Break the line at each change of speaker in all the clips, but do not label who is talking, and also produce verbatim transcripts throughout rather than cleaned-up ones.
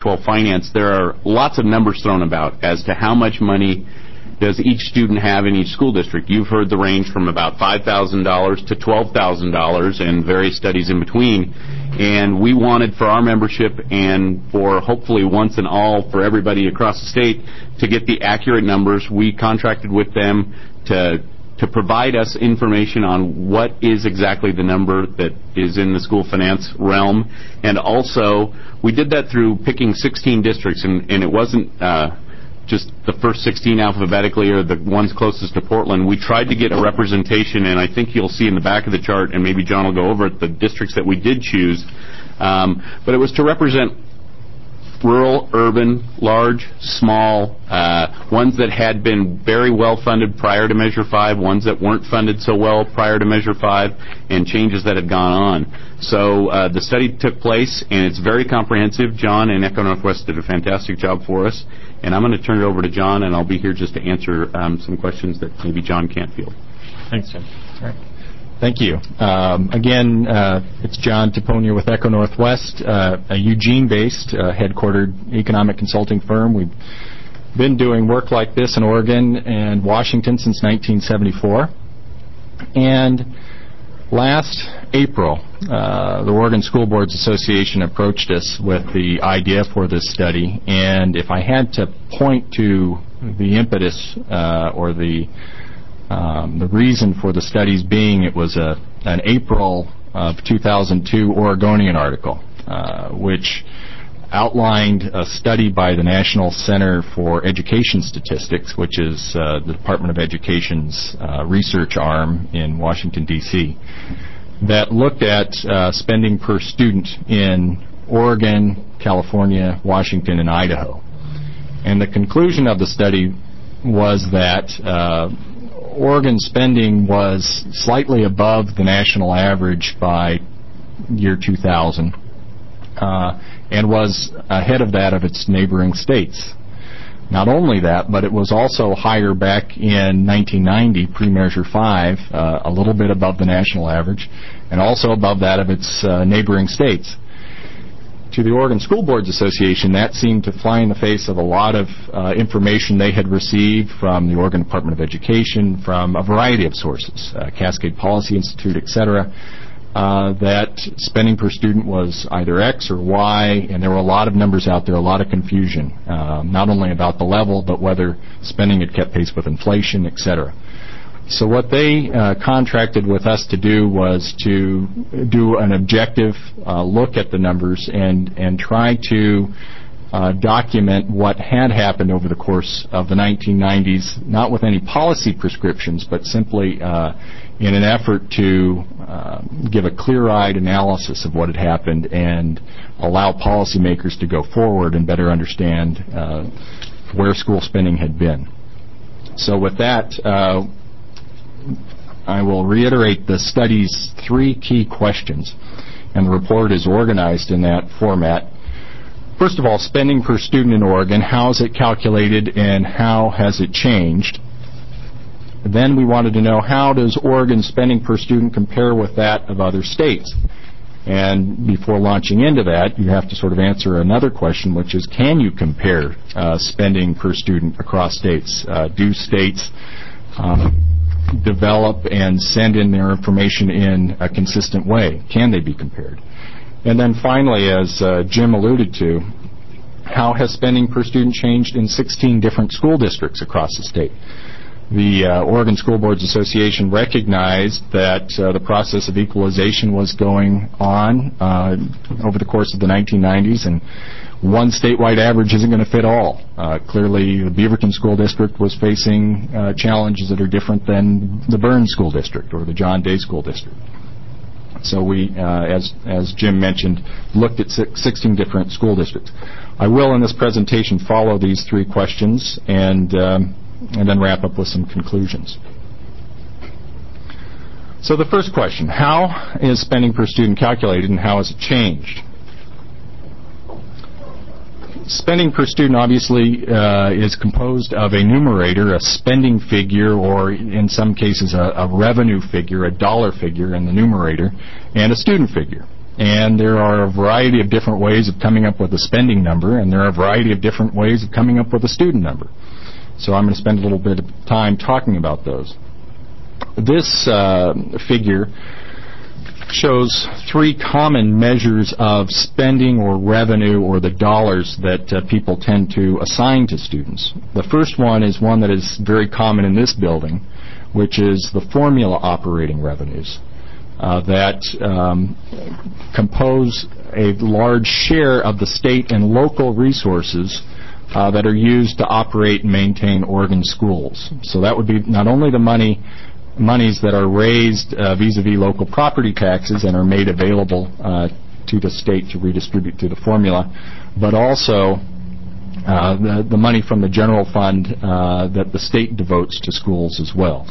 twelve finance, there are lots of numbers thrown about as to how much money does each student have in each school district. You've heard the range from about five thousand dollars to twelve thousand dollars and various studies in between. And we wanted for our membership and for hopefully once and all for everybody across the state to get the accurate numbers. We contracted with them to to provide us information on what is exactly the number that is in the school finance realm. And also, we did that through picking sixteen districts, and, and it wasn't uh, just the first sixteen alphabetically or the ones closest to Portland. We tried to get a representation, and I think you'll see in the back of the chart, and maybe John will go over it, the districts that we did choose. Um, but it was to represent rural, urban, large, small, uh, ones that had been very well funded prior to Measure five, ones that weren't funded so well prior to Measure five, and changes that had gone on. So uh, the study took place, and it's very comprehensive. John and Echo Northwest did a fantastic job for us, and I'm going to turn it over to John, and I'll be here just to answer um, some questions that maybe John can't field.
Thanks, Jim. All right. Thank you. Um, again, uh, it's John Taponia with Echo Northwest, uh, a Eugene-based, uh, headquartered economic consulting firm. We've been doing work like this in Oregon and Washington since nineteen seventy-four. And last April, uh, the Oregon School Boards Association approached us with the idea for this study. And if I had to point to the impetus uh, or the Um, the reason for the studies being it was a, an April of two thousand two Oregonian article, uh, which outlined a study by the National Center for Education Statistics, which is uh, the Department of Education's uh, research arm in Washington, D C, that looked at uh, spending per student in Oregon, California, Washington, and Idaho. And the conclusion of the study was that uh, Oregon spending was slightly above the national average by year two thousand uh, and was ahead of that of its neighboring states. Not only that, but it was also higher back in nineteen ninety, pre-Measure five, uh, a little bit above the national average, and also above that of its uh, neighboring states. To the Oregon School Boards Association, that seemed to fly in the face of a lot of uh, information they had received from the Oregon Department of Education, from a variety of sources, uh, Cascade Policy Institute, et cetera, uh, that spending per student was either X or Y, and there were a lot of numbers out there, a lot of confusion, uh, not only about the level, but whether spending had kept pace with inflation, et cetera. So what they uh, contracted with us to do was to do an objective uh, look at the numbers and, and try to uh, document what had happened over the course of the nineteen nineties, not with any policy prescriptions, but simply uh, in an effort to uh, give a clear-eyed analysis of what had happened and allow policymakers to go forward and better understand uh, where school spending had been. So with that, uh, I will reiterate the study's three key questions, and the report is organized in that format. First of all, spending per student in Oregon, how is it calculated and how has it changed? Then we wanted to know, how does Oregon's spending per student compare with that of other states? And before launching into that, you have to sort of answer another question, which is, can you compare uh, spending per student across states? Uh, do states um, develop and send in their information in a consistent way? Can they be compared? And then finally, as uh, Jim alluded to, how has spending per student changed in sixteen different school districts across the state? The uh, Oregon School Boards Association recognized that uh, the process of equalization was going on uh, over the course of the nineteen nineties, and one statewide average isn't going to fit all. Uh, clearly, the Beaverton School District was facing uh, challenges that are different than the Burns School District or the John Day School District. So we, uh, as, as Jim mentioned, looked at sixteen different school districts. I will, in this presentation, follow these three questions and, um, and then wrap up with some conclusions. So the first question, how is spending per student calculated and how has it changed? Spending per student obviously uh, is composed of a numerator, a spending figure, or in some cases a, a revenue figure, a dollar figure in the numerator, and a student figure. And there are a variety of different ways of coming up with a spending number, and there are a variety of different ways of coming up with a student number. So I'm going to spend a little bit of time talking about those. This uh, figure shows three common measures of spending or revenue or the dollars that uh, people tend to assign to students. The first one is one that is very common in this building, which is the formula operating revenues uh, that um, compose a large share of the state and local resources uh, that are used to operate and maintain Oregon schools. So that would be not only the money monies that are raised uh, vis-a-vis local property taxes and are made available uh, to the state to redistribute through the formula, but also uh, the, the money from the general fund uh, that the state devotes to schools as well.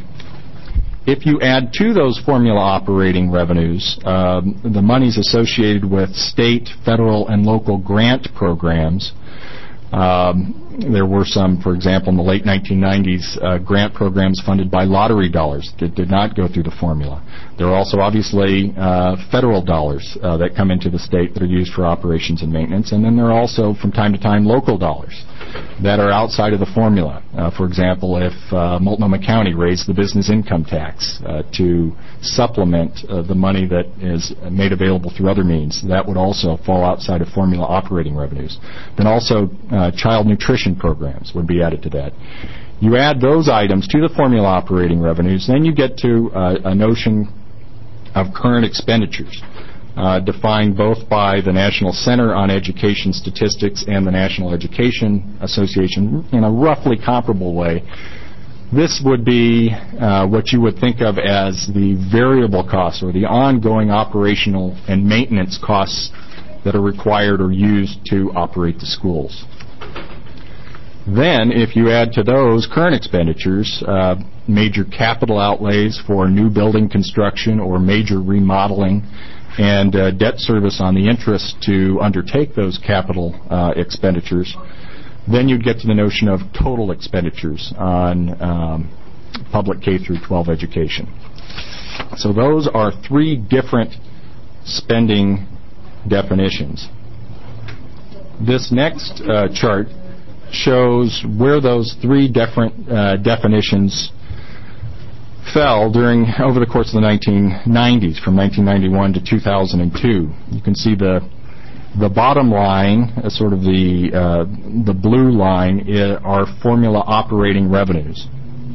If you add to those formula operating revenues um, the monies associated with state, federal, and local grant programs, Um, there were some, for example, in the late nineteen nineties, uh, grant programs funded by lottery dollars that did not go through the formula. There are also, obviously, uh, federal dollars uh, that come into the state that are used for operations and maintenance, and then there are also, from time to time, local dollars that are outside of the formula. Uh, for example, if uh, Multnomah County raised the business income tax uh, to supplement uh, the money that is made available through other means, that would also fall outside of formula operating revenues. Then also uh, child nutrition programs would be added to that. You add those items to the formula operating revenues, then you get to uh, a notion of current expenditures, uh, defined both by the National Center on Education Statistics and the National Education Association in a roughly comparable way. This would be uh, what you would think of as the variable costs or the ongoing operational and maintenance costs that are required or used to operate the schools. Then, if you add to those current expenditures, uh, major capital outlays for new building construction or major remodeling and uh, debt service on the interest to undertake those capital uh, expenditures, then you'd get to the notion of total expenditures on um, public K through twelve education. So those are three different spending definitions. This next uh, chart shows where those three different uh, definitions fell during over the course of the nineteen nineties, from nineteen ninety-one to two thousand two. You can see the the bottom line, uh, sort of the uh, the blue line, are formula operating revenues.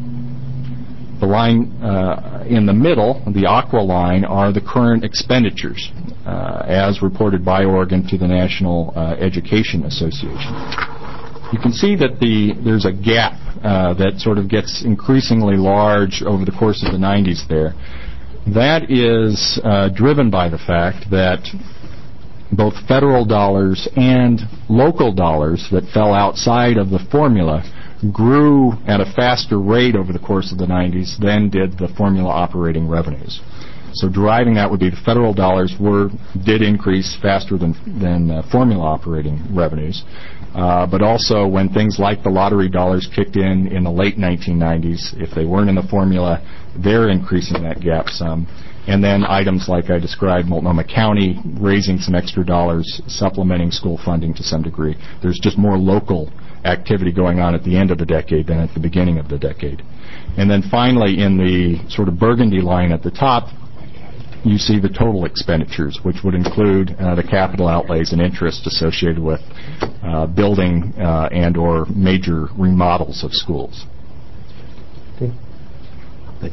The line uh, in the middle, the aqua line, are the current expenditures, uh, as reported by Oregon to the National uh, Education Association. You can see that the there's a gap uh, that sort of gets increasingly large over the course of the nineties there. That is uh, driven by the fact that both federal dollars and local dollars that fell outside of the formula grew at a faster rate over the course of the nineties than did the formula operating revenues. So driving that would be the federal dollars were did increase faster than than uh, formula operating revenues. Uh, but also when things like the lottery dollars kicked in in the late nineteen nineties, if they weren't in the formula, they're increasing that gap some. And then items like I described, Multnomah County raising some extra dollars, supplementing school funding to some degree. There's just more local activity going on at the end of the decade than at the beginning of the decade. And then finally, in the sort of burgundy line at the top, you see the total expenditures, which would include uh, the capital outlays and interest associated with uh, building uh, and or major remodels of schools.
Okay. Thanks.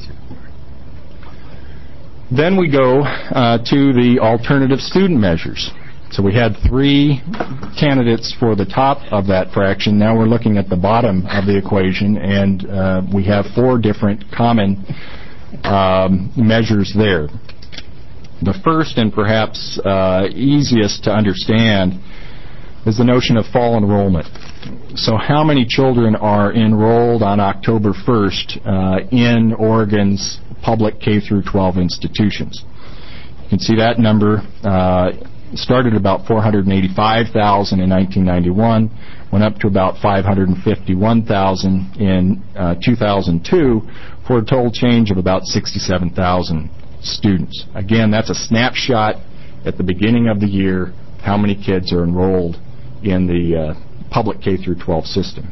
Then we go uh, to the alternative student measures. So we had three candidates for the top of that fraction. Now we're looking at the bottom of the equation, and uh, we have four different common um, measures there. The first and perhaps uh, easiest to understand is the notion of fall enrollment. So how many children are enrolled on October first uh, in Oregon's public K through twelve institutions? You can see that number uh, started at about four hundred eighty-five thousand in nineteen ninety-one, went up to about five hundred fifty-one thousand in uh, two thousand two, for a total change of about sixty-seven thousand students. Again, that's a snapshot at the beginning of the year how many kids are enrolled in the uh, public K through twelve system.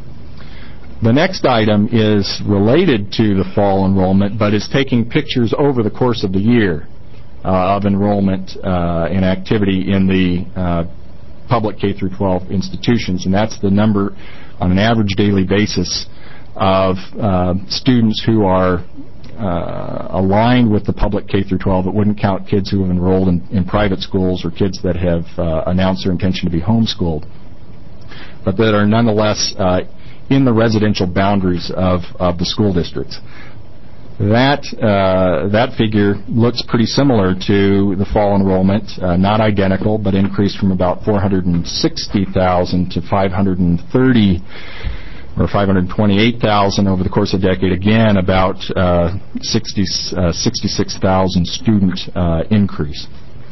The next item is related to the fall enrollment, but is taking pictures over the course of the year uh, of enrollment uh, and activity in the uh, public K through twelve institutions, and that's the number on an average daily basis of uh, students who are uh, aligned with the public K through twelve. It wouldn't count kids who have enrolled in, in private schools or kids that have uh, announced their intention to be homeschooled, but that are nonetheless uh, in the residential boundaries of, of the school districts. That uh, that figure looks pretty similar to the fall enrollment, uh, not identical, but increased from about four hundred sixty thousand to five hundred thirty or five hundred twenty-eight thousand over the course of a decade. Again, about uh, sixty, uh, sixty-six thousand student uh, increase.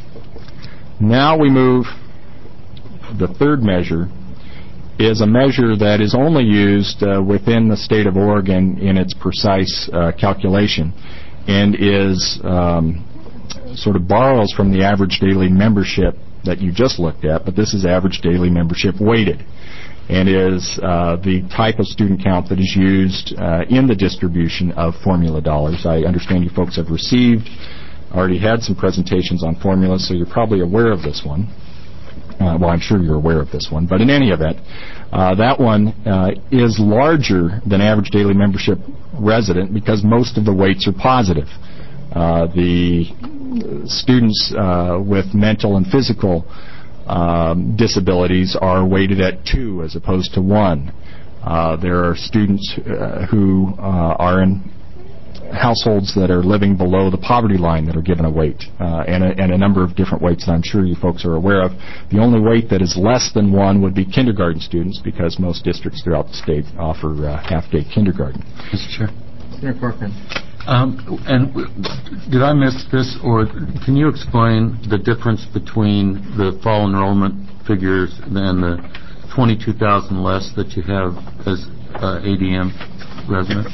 Now we move, the third measure is a measure that is only used uh, within the state of Oregon in its precise uh, calculation, and is um, sort of borrows from the average daily membership that you just looked at, but this is average daily membership weighted, and is uh, the type of student count that is used uh, in the distribution of formula dollars. I understand you folks have received, already had some presentations on formulas, so you're probably aware of this one. Uh, well, I'm sure you're aware of this one, but in any event, uh, that one uh, is larger than average daily membership resident because most of the weights are positive. Uh, the students uh, with mental and physical um, disabilities are weighted at two as opposed to one. Uh, there are students uh, who uh, are in households that are living below the poverty line that are given a weight, uh, and, a, and a number of different weights that I'm sure you folks are aware of. The only weight that is less than one would be kindergarten students, because most districts throughout the state offer uh, half-day kindergarten.
Mister Chair.
Senator Corcoran.
Um, and did I miss this, or can you explain the difference between the fall enrollment figures and the twenty-two thousand less that you have as uh, A D M residents?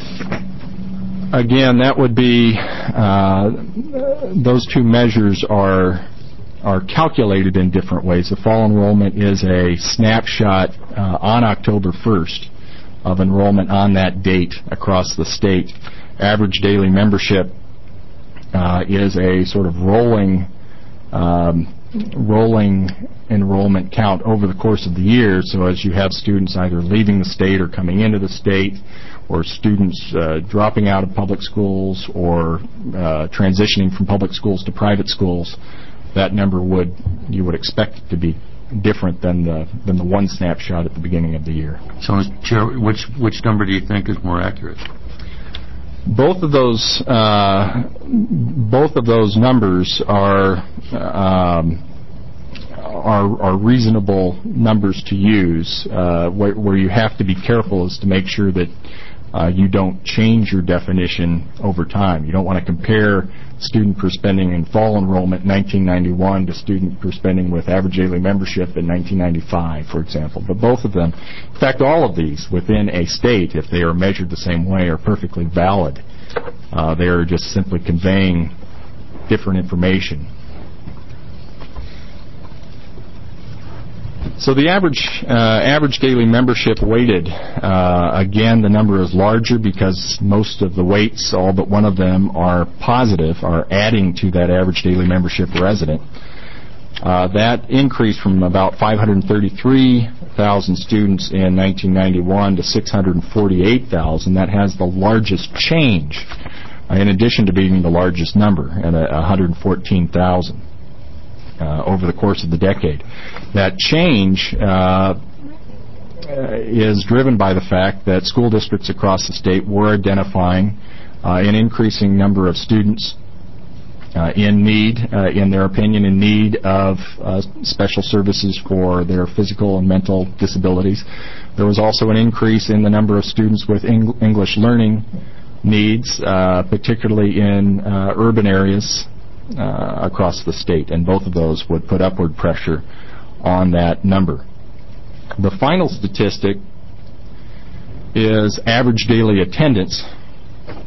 Again, that would be, uh, those two measures are are calculated in different ways. The fall enrollment is a snapshot uh, on October first of enrollment on that date across the state. Average daily membership uh, is a sort of rolling um, rolling enrollment count over the course of the year. So as you have students either leaving the state or coming into the state, or students uh, dropping out of public schools, or uh, transitioning from public schools to private schools, that number would, you would expect it to be different than the than the one snapshot at the beginning of the year.
So, Mister Chair, which which number do you think is more accurate?
Both of those uh, both of those numbers are um, are, are reasonable numbers to use. Uh, where, where you have to be careful is to make sure that Uh, you don't change your definition over time. You don't want to compare student per spending in fall enrollment in nineteen ninety-one to student per spending with average daily membership in nineteen ninety-five, for example. But both of them, in fact, all of these within a state, if they are measured the same way, are perfectly valid. Uh, they are just simply conveying different information. So the average uh, average daily membership weighted, uh, again, the number is larger because most of the weights, all but one of them, are positive, are adding to that average daily membership resident. Uh, that increased from about five hundred thirty-three thousand students in nineteen ninety-one to six hundred forty-eight thousand. That has the largest change, uh, in addition to being the largest number at uh, one hundred fourteen thousand. Uh, over the course of the decade. That change uh, is driven by the fact that school districts across the state were identifying uh, an increasing number of students uh, in need, uh, in their opinion, in need of uh, special services for their physical and mental disabilities. There was also an increase in the number of students with Eng- English learning needs, uh, particularly in uh, urban areas Uh, across the state, and both of those would put upward pressure on that number. The final statistic is average daily attendance,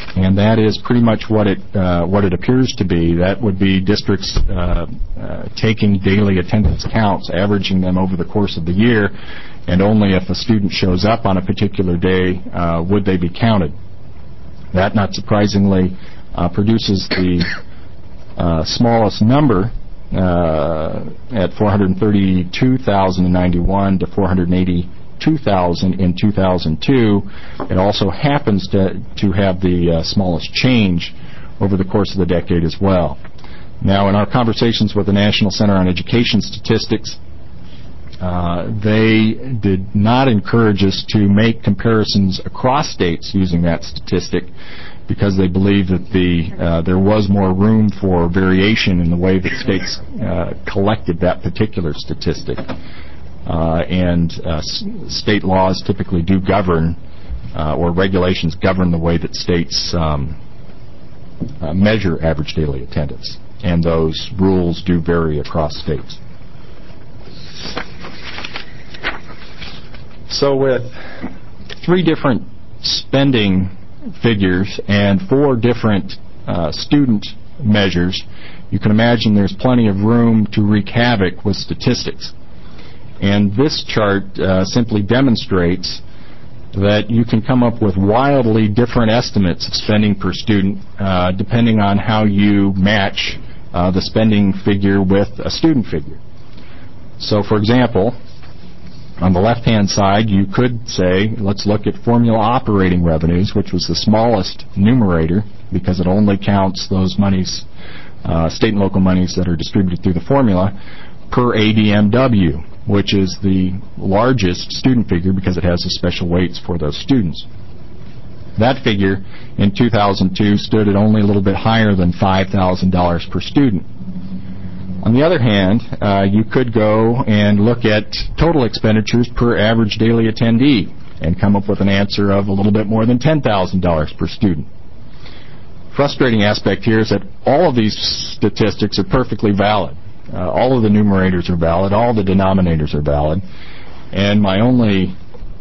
And that is pretty much what it uh, what it appears to be. That would be districts uh, uh, taking daily attendance counts, averaging them over the course of the year, and only if a student shows up on a particular day uh, would they be counted. That, not surprisingly, uh, produces the uh, smallest number uh, at four hundred thirty-two thousand ninety-one to four hundred eighty-two thousand in two thousand two. It also happens to, to have the uh, smallest change over the course of the decade as well. Now, in our conversations with the National Center on Education Statistics, uh, they did not encourage us to make comparisons across states using that statistic, because they believe that the uh, there was more room for variation in the way that states uh, collected that particular statistic. Uh, and uh, s- state laws typically do govern, uh, or regulations govern the way that states um, uh, measure average daily attendance. And those rules do vary across states. So with three different spending figures and four different uh, student measures, you can imagine there's plenty of room to wreak havoc with statistics. And this chart uh, simply demonstrates that you can come up with wildly different estimates of spending per student uh, depending on how you match uh, the spending figure with a student figure. So, for example, on the left-hand side, you could say, let's look at formula operating revenues, which was the smallest numerator because it only counts those monies, uh, state and local monies that are distributed through the formula, per A D M W, which is the largest student figure because it has the special weights for those students. That figure in two thousand two stood at only a little bit higher than five thousand dollars per student. On the other hand, uh, you could go and look at total expenditures per average daily attendee and come up with an answer of a little bit more than ten thousand dollars per student. Frustrating aspect here is that all of these statistics are perfectly valid. Uh, all of the numerators are valid, all the denominators are valid, and my only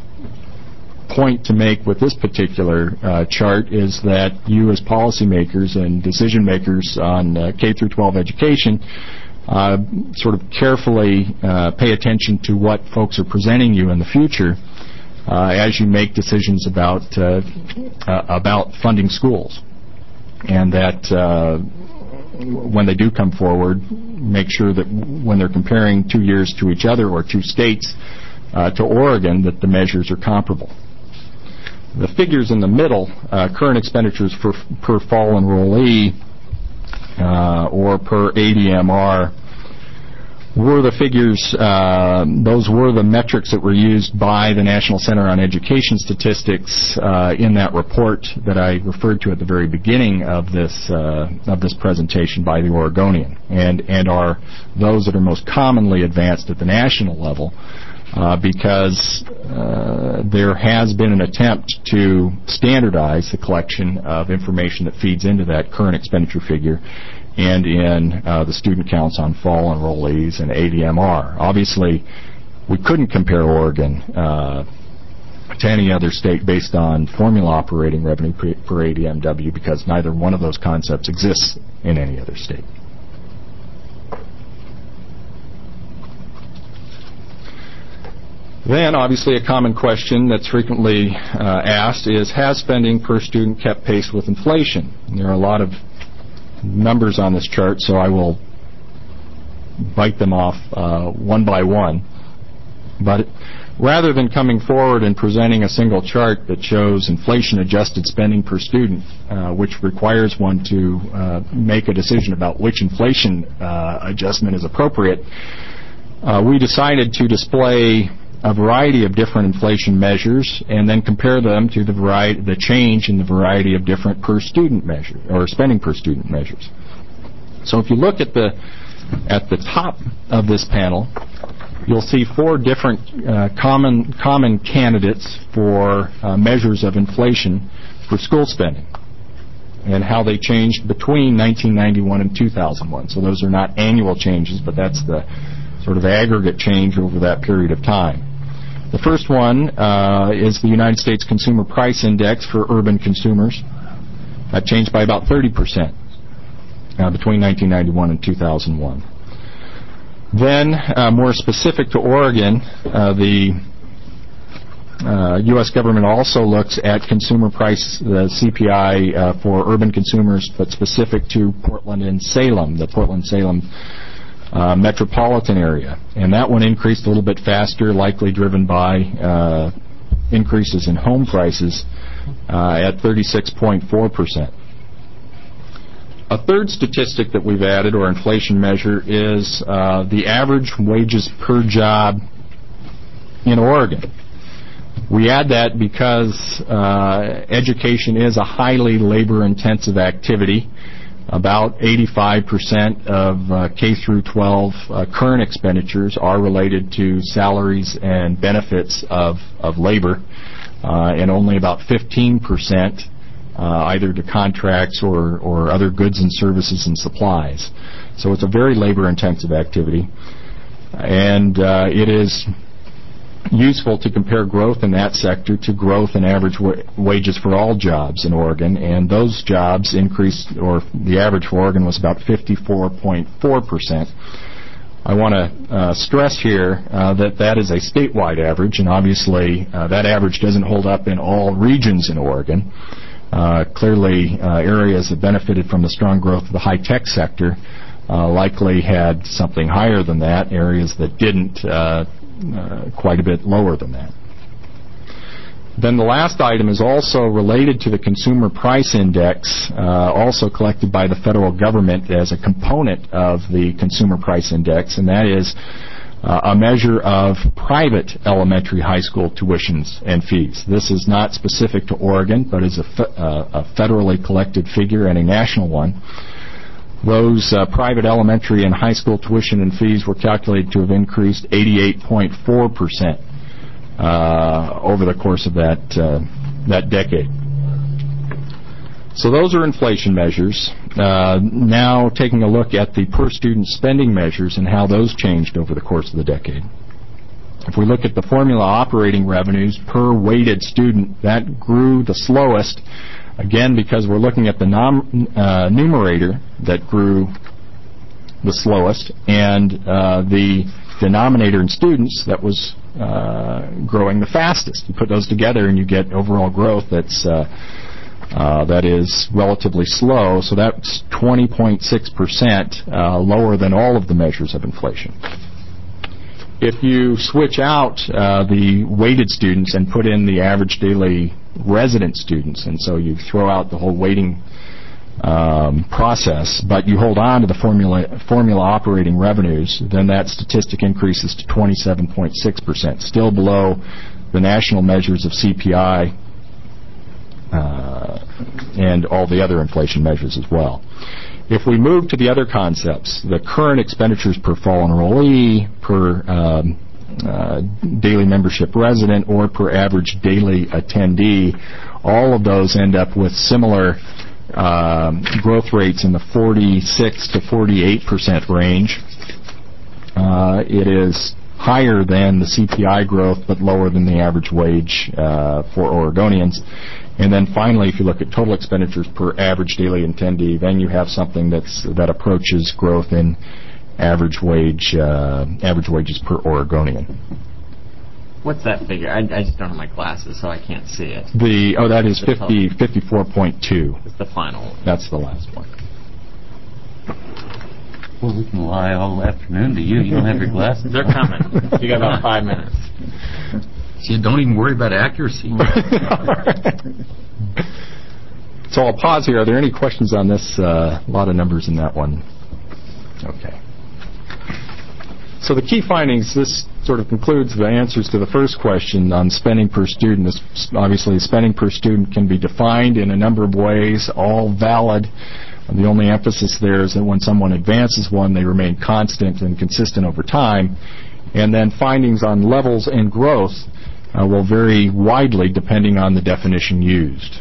point to make with this particular uh, chart is that you as policymakers and decision makers on uh, K through twelve education uh, sort of carefully uh, pay attention to what folks are presenting you in the future uh, as you make decisions about uh, uh, about funding schools, and that uh, when they do come forward, make sure that when they're comparing two years to each other or two states uh, to Oregon, that the measures are comparable. The figures in the middle, uh, current expenditures for, per fall enrollee uh, or per A D M R, were the figures, uh, those were the metrics that were used by the National Center on Education Statistics uh, in that report that I referred to at the very beginning of this uh, of this presentation by the Oregonian, and, and are those that are most commonly advanced at the national level. Uh, because uh, there has been an attempt to standardize the collection of information that feeds into that current expenditure figure and in uh, the student counts on fall enrollees and A D M R. Obviously, we couldn't compare Oregon uh, to any other state based on formula operating revenue per, per A D M W because neither one of those concepts exists in any other state. Then, obviously, a common question that's frequently uh, asked is, has spending per student kept pace with inflation? And there are a lot of numbers on this chart, so I will bite them off uh, one by one. But rather than coming forward and presenting a single chart that shows inflation-adjusted spending per student, uh, which requires one to uh, make a decision about which inflation uh, adjustment is appropriate, uh, we decided to display a variety of different inflation measures and then compare them to the variety, the change in the variety of different per student measures or spending per student measures. So if you look at the at the top of this panel, you'll see four different uh, common common candidates for uh, measures of inflation for school spending and how they changed between nineteen ninety-one and two thousand one. So those are not annual changes, but that's the sort of aggregate change over that period of time. The first one uh, is the United States Consumer Price Index for urban consumers. That changed by about thirty percent uh, between nineteen ninety-one and two thousand one. Then, uh, more specific to Oregon, uh, the uh, U S government also looks at consumer price, the C P I uh, for urban consumers, but specific to Portland and Salem, the Portland-Salem uh, metropolitan area. And that one increased a little bit faster, likely driven by uh, increases in home prices uh, at thirty-six point four percent. A third statistic that we've added, or inflation measure, is uh, the average wages per job in Oregon. We add that because uh, education is a highly labor-intensive activity. About eighty-five percent of uh, K through twelve uh, current expenditures are related to salaries and benefits of, of labor, uh, and only about fifteen percent Uh, either to contracts or, or other goods and services and supplies. So it's a very labor-intensive activity. And uh, it is useful to compare growth in that sector to growth in average wa- wages for all jobs in Oregon. And those jobs increased, or the average for Oregon was about fifty-four point four percent. I want to uh, stress here uh, that that is a statewide average, and obviously uh, that average doesn't hold up in all regions in Oregon. Uh, clearly, uh, areas that benefited from the strong growth of the high-tech sector uh, likely had something higher than that. Areas that didn't, uh, uh, quite a bit lower than that. Then the last item is also related to the Consumer Price Index, uh, also collected by the federal government as a component of the Consumer Price Index, and that is Uh, a measure of private elementary high school tuitions and fees. This is not specific to Oregon, but is a, fe- uh, a federally collected figure and a national one. Those uh, private elementary and high school tuition and fees were calculated to have increased eighty-eight point four percent uh, over the course of that uh, that decade. So those are inflation measures. Uh, now taking a look at the per-student spending measures and how those changed over the course of the decade. If we look at the formula operating revenues per weighted student, that grew the slowest, again because we're looking at the nom- uh, numerator that grew the slowest, and uh, the denominator in students that was uh, growing the fastest. You put those together and you get overall growth that's uh, Uh, that is relatively slow, so that's twenty point six percent uh, lower than all of the measures of inflation. If you switch out uh, the weighted students and put in the average daily resident students, and so you throw out the whole weighting um, process, but you hold on to the formula, formula operating revenues, then that statistic increases to twenty-seven point six percent, still below the national measures of C P I Uh, and all the other inflation measures as well. If we move to the other concepts, the current expenditures per fall enrollee, per um, uh, daily membership resident, or per average daily attendee, all of those end up with similar uh, growth rates in the forty-six to forty-eight percent range. Uh, it is higher than the C P I growth, but lower than the average wage uh, for Oregonians. And then finally, if you look at total expenditures per average daily attendee, then you have something that's that approaches growth in average wage uh, average wages per Oregonian.
What's that figure? I, I just don't have my glasses, so I can't see it.
The oh, that is fifty fifty-four point two.
It's the final one.
That's the last one.
Well, we can lie all afternoon to you. You don't have your glasses.
They're coming. You got about five minutes.
See, don't even worry about accuracy.
So I'll pause here. Are there any questions on this? A uh, lot of numbers in that one. Okay. So the key findings, this sort of concludes the answers to the first question on spending per student. This, obviously, spending per student can be defined in a number of ways, all valid. The only emphasis there is that when someone advances one, they remain constant and consistent over time. And then findings on levels and growth uh, will vary widely depending on the definition used.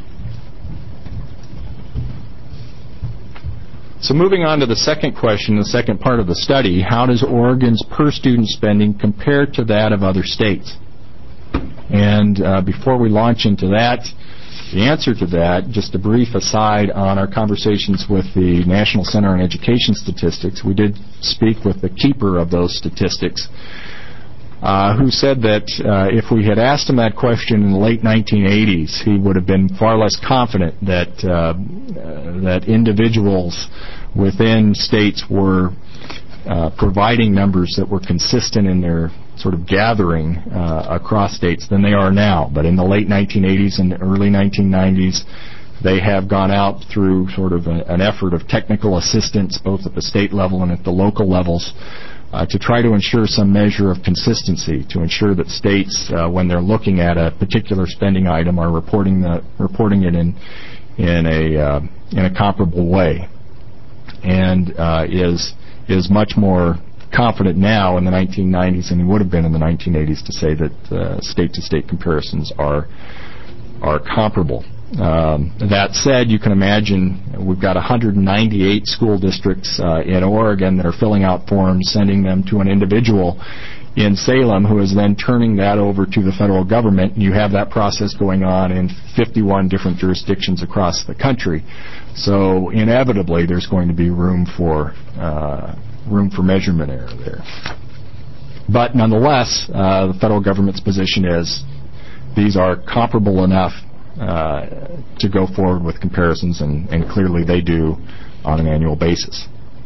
So moving on to the second question, the second part of the study, how does Oregon's per-student spending compare to that of other states? And uh, before we launch into that, The answer to that, just a brief aside on our conversations with the National Center on Education Statistics, we did speak with the keeper of those statistics, uh, who said that uh, if we had asked him that question in the late nineteen eighties, he would have been far less confident that uh, uh, that individuals within states were uh, providing numbers that were consistent in their sort of gathering uh, across states than they are now. But in the late nineteen eighties and early nineteen nineties, they have gone out through sort of a, an effort of technical assistance, both at the state level and at the local levels, uh, to try to ensure some measure of consistency, to ensure that states, uh, when they're looking at a particular spending item, are reporting the reporting it in in a uh, in a comparable way, and uh, is is much more confident now in the nineteen nineties than he would have been in the nineteen eighties to say that uh, state-to-state comparisons are are comparable. Um, that said, you can imagine we've got one hundred ninety-eight school districts uh, in Oregon that are filling out forms, sending them to an individual in Salem who is then turning that over to the federal government. You have that process going on in fifty-one different jurisdictions across the country. So inevitably there's going to be room for uh, room for measurement error there. But nonetheless, uh, the federal government's position is these are comparable enough uh, to go forward with comparisons, and, and clearly they do on an annual basis.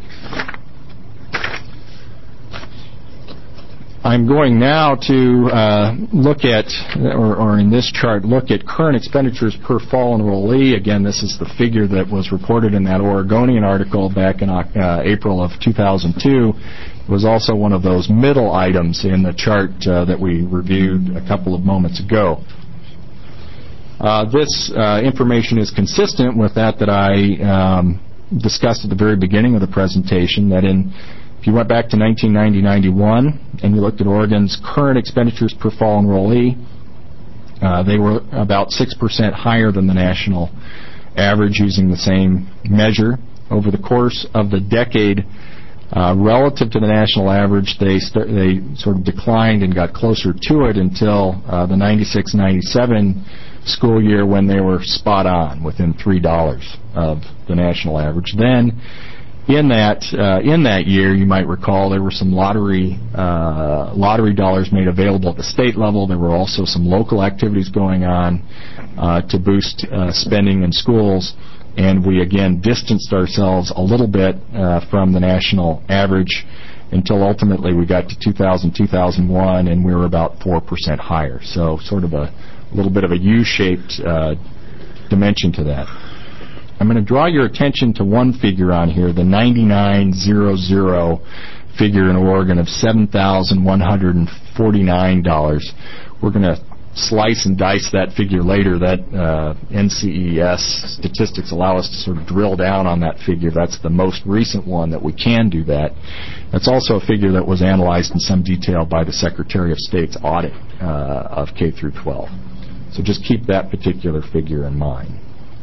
I'm going now to uh, look at, or, or in this chart, look at current expenditures per fall enrollee. Again, this is the figure that was reported in that Oregonian article back in uh, April of two thousand two. It was also one of those middle items in the chart uh, that we reviewed a couple of moments ago. Uh, this uh, information is consistent with that that I um, discussed at the very beginning of the presentation, that in if you went back to nineteen ninety to ninety-one and you looked at Oregon's current expenditures per fall enrollee, uh, they were about six percent higher than the national average using the same measure. Over the course of the decade, uh, relative to the national average, they st- they sort of declined and got closer to it until uh, the ninety-six ninety-seven school year, when they were spot on, within three dollars of the national average. Then In that uh, in that year, you might recall, there were some lottery uh, lottery dollars made available at the state level. There were also some local activities going on uh, to boost uh, spending in schools, and we again distanced ourselves a little bit uh, from the national average until ultimately we got to two thousand, two thousand one, and we were about four percent higher. So sort of a, a little bit of a U-shaped uh, dimension to that. I'm going to draw your attention to one figure on here, the ninety-nine hundred figure in Oregon of seven thousand one hundred forty-nine dollars. We're going to slice and dice that figure later. That uh, N C E S statistics allow us to sort of drill down on that figure. That's the most recent one that we can do that. That's also a figure that was analyzed in some detail by the Secretary of State's audit uh, of K through twelve. So just keep that particular figure in mind.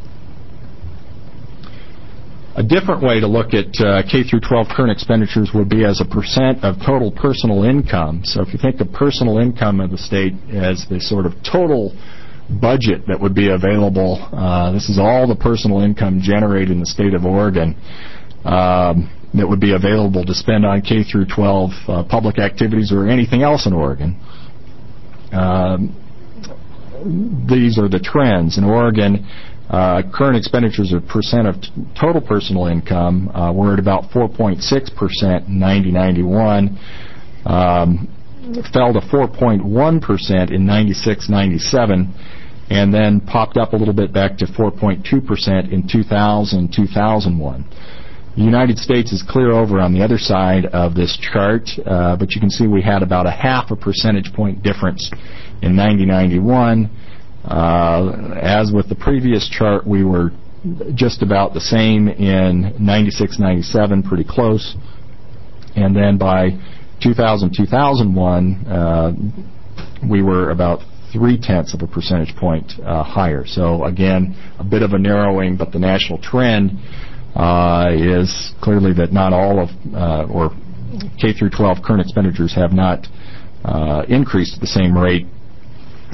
A different way to look at uh, K through twelve current expenditures would be as a percent of total personal income. So if you think of personal income of the state as the sort of total budget that would be available, uh, this is all the personal income generated in the state of Oregon um, that would be available to spend on K through twelve uh, public activities or anything else in Oregon. Um, these are the trends. In Oregon, Uh, current expenditures as a percent of t- total personal income uh, were at about four point six percent in ninety ninety-one, um, fell to four point one percent in ninety-six ninety-seven, and then popped up a little bit back to four point two percent in two thousand, two thousand one. The United States is clear over on the other side of this chart, uh, but you can see we had about a half a percentage point difference in ninety ninety-one. Uh, as with the previous chart, we were just about the same in ninety-six ninety-seven, pretty close. And then by two thousand, two thousand one, uh, we were about three-tenths of a percentage point uh, higher. So, again, a bit of a narrowing, but the national trend uh, is clearly that not all of, uh, or K through twelve current expenditures have not uh, increased at the same rate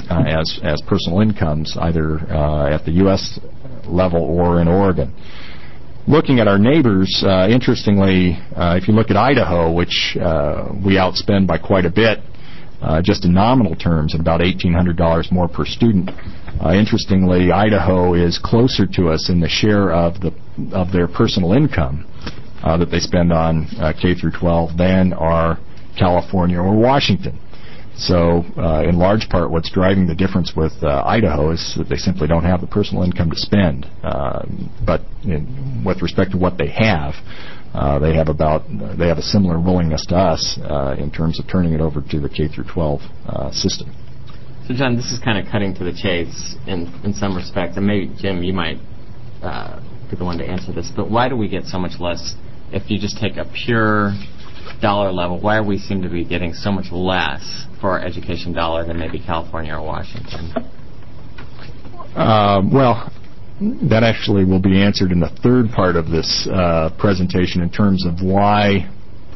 uh, as as personal incomes, either uh, at the U S level or in Oregon. Looking at our neighbors, uh, interestingly, uh, if you look at Idaho, which uh, we outspend by quite a bit, uh, just in nominal terms, at about eighteen hundred dollars more per student. Uh, interestingly, Idaho is closer to us in the share of the of their personal income uh, that they spend on uh, K through twelve than are California or Washington. So, uh, in large part, what's driving the difference with uh, Idaho is that they simply don't have the personal income to spend. Uh, but in, with respect to what they have, uh, they have about uh, they have a similar willingness to us uh, in terms of turning it over to the K through twelve uh, system.
So, John, this is kind of cutting to the chase in in some respects, and maybe Jim, you might uh, be the one to answer this. But why do we get so much less if you just take a pure dollar level? Why do we seem to be getting so much less for our education dollar than maybe California or Washington?
Uh, well, that actually will be answered in the third part of this uh, presentation in terms of why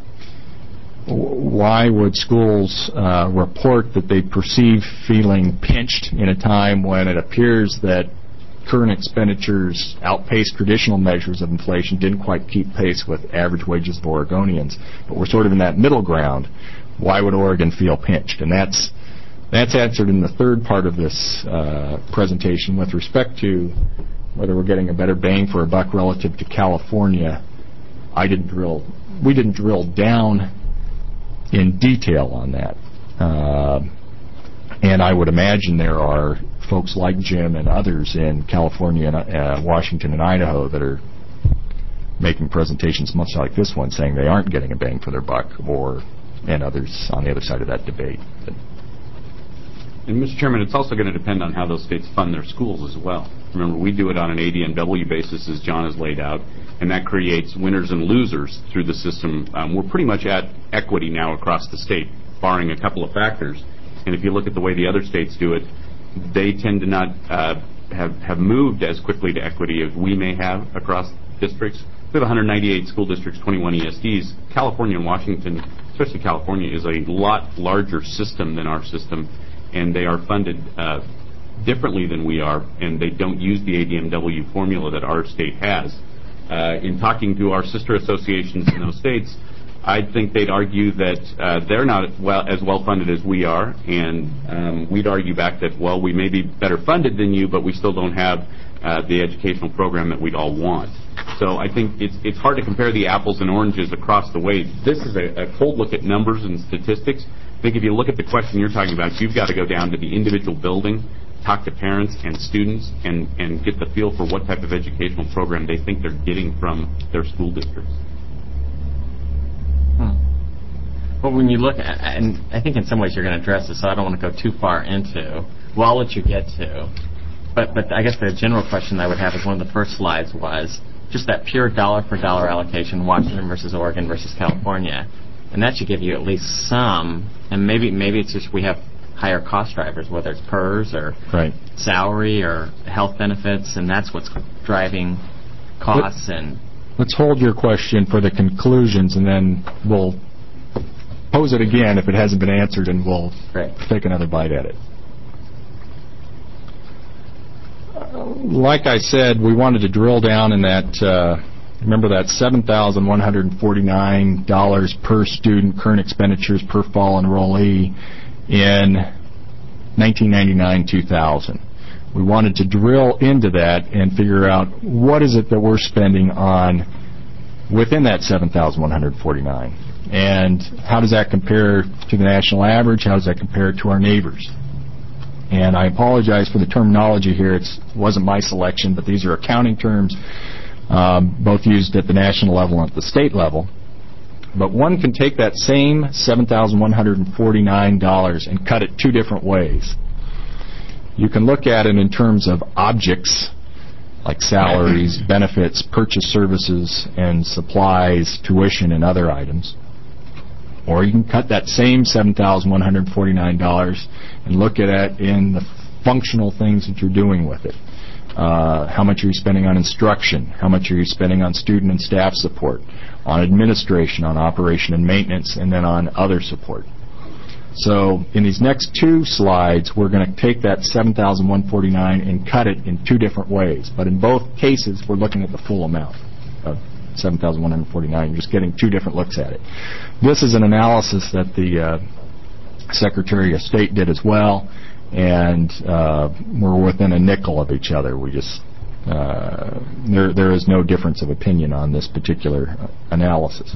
why would schools uh, report that they perceive feeling pinched in a time when it appears that current expenditures outpaced traditional measures of inflation, didn't quite keep pace with average wages of Oregonians, but we're sort of in that middle ground. Why would Oregon feel pinched? And that's that's answered in the third part of this uh, presentation. With respect to whether we're getting a better bang for a buck relative to California, I didn't drill. We didn't drill down in detail on that, uh, and I would imagine there are folks like Jim and others in California, and uh, Washington, and Idaho that are making presentations much like this one, saying they aren't getting a bang for their buck, or and others on the other side of that debate. But
and Mister Chairman, it's also going to depend on how those states fund their schools as well. Remember, we do it on an A D M W basis, as John has laid out, and that creates winners and losers through the system. Um, we're pretty much at equity now across the state, barring a couple of factors. And if you look at the way the other states do it, they tend to not uh, have, have moved as quickly to equity as we may have across districts. We have one hundred ninety-eight school districts, twenty-one E S Ds. California and Washington, especially California, is a lot larger system than our system, and they are funded uh, differently than we are, and they don't use the A D M W formula that our state has. Uh, in talking to our sister associations in those states, I think they'd argue that uh, they're not well, as well funded as we are, and um, we'd argue back that, well, we may be better funded than you, but we still don't have uh, the educational program that we'd all want. So I think it's it's hard to compare the apples and oranges across the way. This is a, a cold look at numbers and statistics. I think if you look at the question you're talking about, you've got to go down to the individual building, talk to parents and students, and, and get the feel for what type of educational program they think they're getting from their school districts.
Hmm. Well, when you look at, and I think in some ways you're going to address this, so I don't want to go too far into, well, I'll let you get to, but, but I guess the general question I would have is one of the first slides was just that pure dollar for dollar allocation, Washington versus Oregon versus California, and that should give you at least some, and maybe maybe it's just we have higher cost drivers, whether it's P E R S or
right.
salary or health benefits, and that's what's driving costs.
Let,
and
let's hold your question for the conclusions, and then we'll pose it again if it hasn't been answered, and we'll
Great.
take another bite at it. Like I said, we wanted to drill down in that, uh, remember that seven thousand one hundred forty-nine dollars per student current expenditures per fall enrollee in nineteen ninety-nine two thousand. We wanted to drill into that and figure out what is it that we're spending on within that seven thousand one hundred forty-nine, and how does that compare to the national average, how does that compare to our neighbors. And I apologize for the terminology here. It wasn't my selection, but these are accounting terms, um, both used at the national level and at the state level. But one can take that same seven thousand one hundred forty-nine dollars and cut it two different ways. You can look at it in terms of objects, like salaries, benefits, purchase services, and supplies, tuition, and other items. Or you can cut that same seven thousand one hundred forty-nine dollars and look at it in the functional things that you're doing with it. Uh, how much are you spending on instruction? How much are you spending on student and staff support? On administration, on operation and maintenance, and then on other support. So in these next two slides, we're going to take that seven thousand one hundred forty-nine dollars and cut it in two different ways. But in both cases, we're looking at the full amount of seven thousand one hundred forty-nine dollars. You're just getting two different looks at it. This is an analysis that the uh, Secretary of State did as well, and uh, we're within a nickel of each other. We just uh, there there is no difference of opinion on this particular analysis.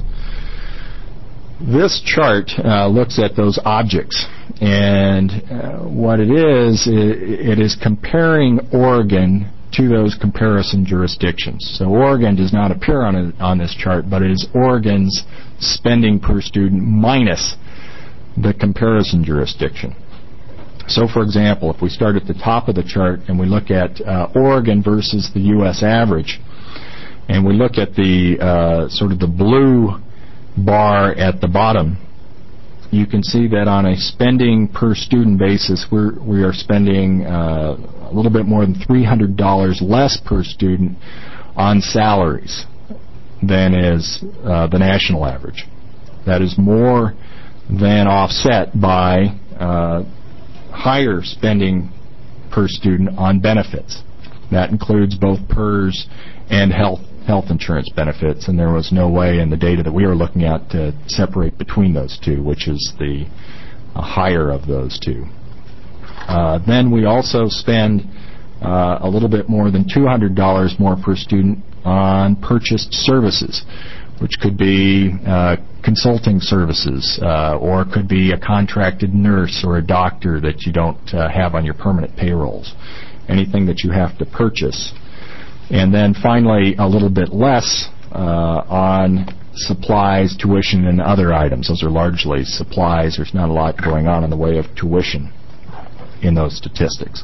This chart uh, looks at those objects, and uh, what it is, it, it is comparing Oregon to those comparison jurisdictions. So Oregon does not appear on a, on this chart, but it is Oregon's spending per student minus the comparison jurisdiction. So, for example, if we start at the top of the chart and we look at uh, Oregon versus the U S average, and we look at the uh, sort of the blue bar at the bottom, you can see that on a spending per student basis, we're, we are spending uh, a little bit more than three hundred dollars less per student on salaries than is uh, the national average. That is more than offset by uh, higher spending per student on benefits. That includes both P E R S and health health insurance benefits, and there was no way in the data that we were looking at to separate between those two, which is the uh, higher of those two. Uh, then we also spend uh, a little bit more than two hundred dollars more per student on purchased services, which could be uh, consulting services, uh, or it could be a contracted nurse or a doctor that you don't uh, have on your permanent payrolls, anything that you have to purchase. And then finally, a little bit less uh, on supplies, tuition, and other items. Those are largely supplies. There's not a lot going on in the way of tuition in those statistics.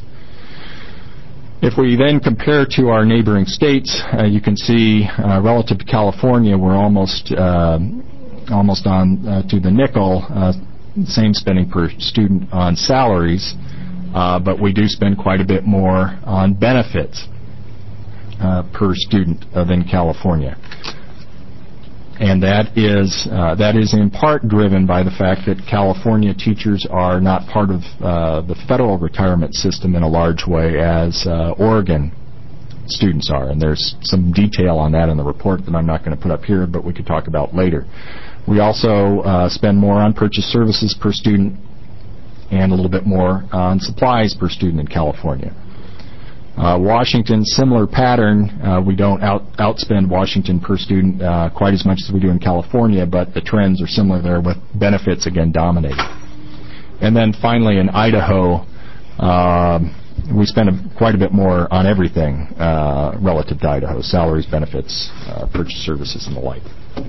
If we then compare to our neighboring states, uh, you can see uh, relative to California, we're almost uh, almost on uh, to the nickel, uh, same spending per student on salaries, uh, but we do spend quite a bit more on benefits Uh, per student uh, than California. And that is uh, that is in part driven by the fact that California teachers are not part of uh, the federal retirement system in a large way as uh, Oregon students are. And there's some detail on that in the report that I'm not going to put up here, but we could talk about later. We also uh, spend more on purchased services per student and a little bit more on supplies per student in California. Uh, Washington, similar pattern. Uh, we don't out, outspend Washington per student uh, quite as much as we do in California, but the trends are similar there with benefits, again, dominating. And then finally in Idaho, uh, we spend a, quite a bit more on everything uh, relative to Idaho, salaries, benefits, uh, purchase services, and the like.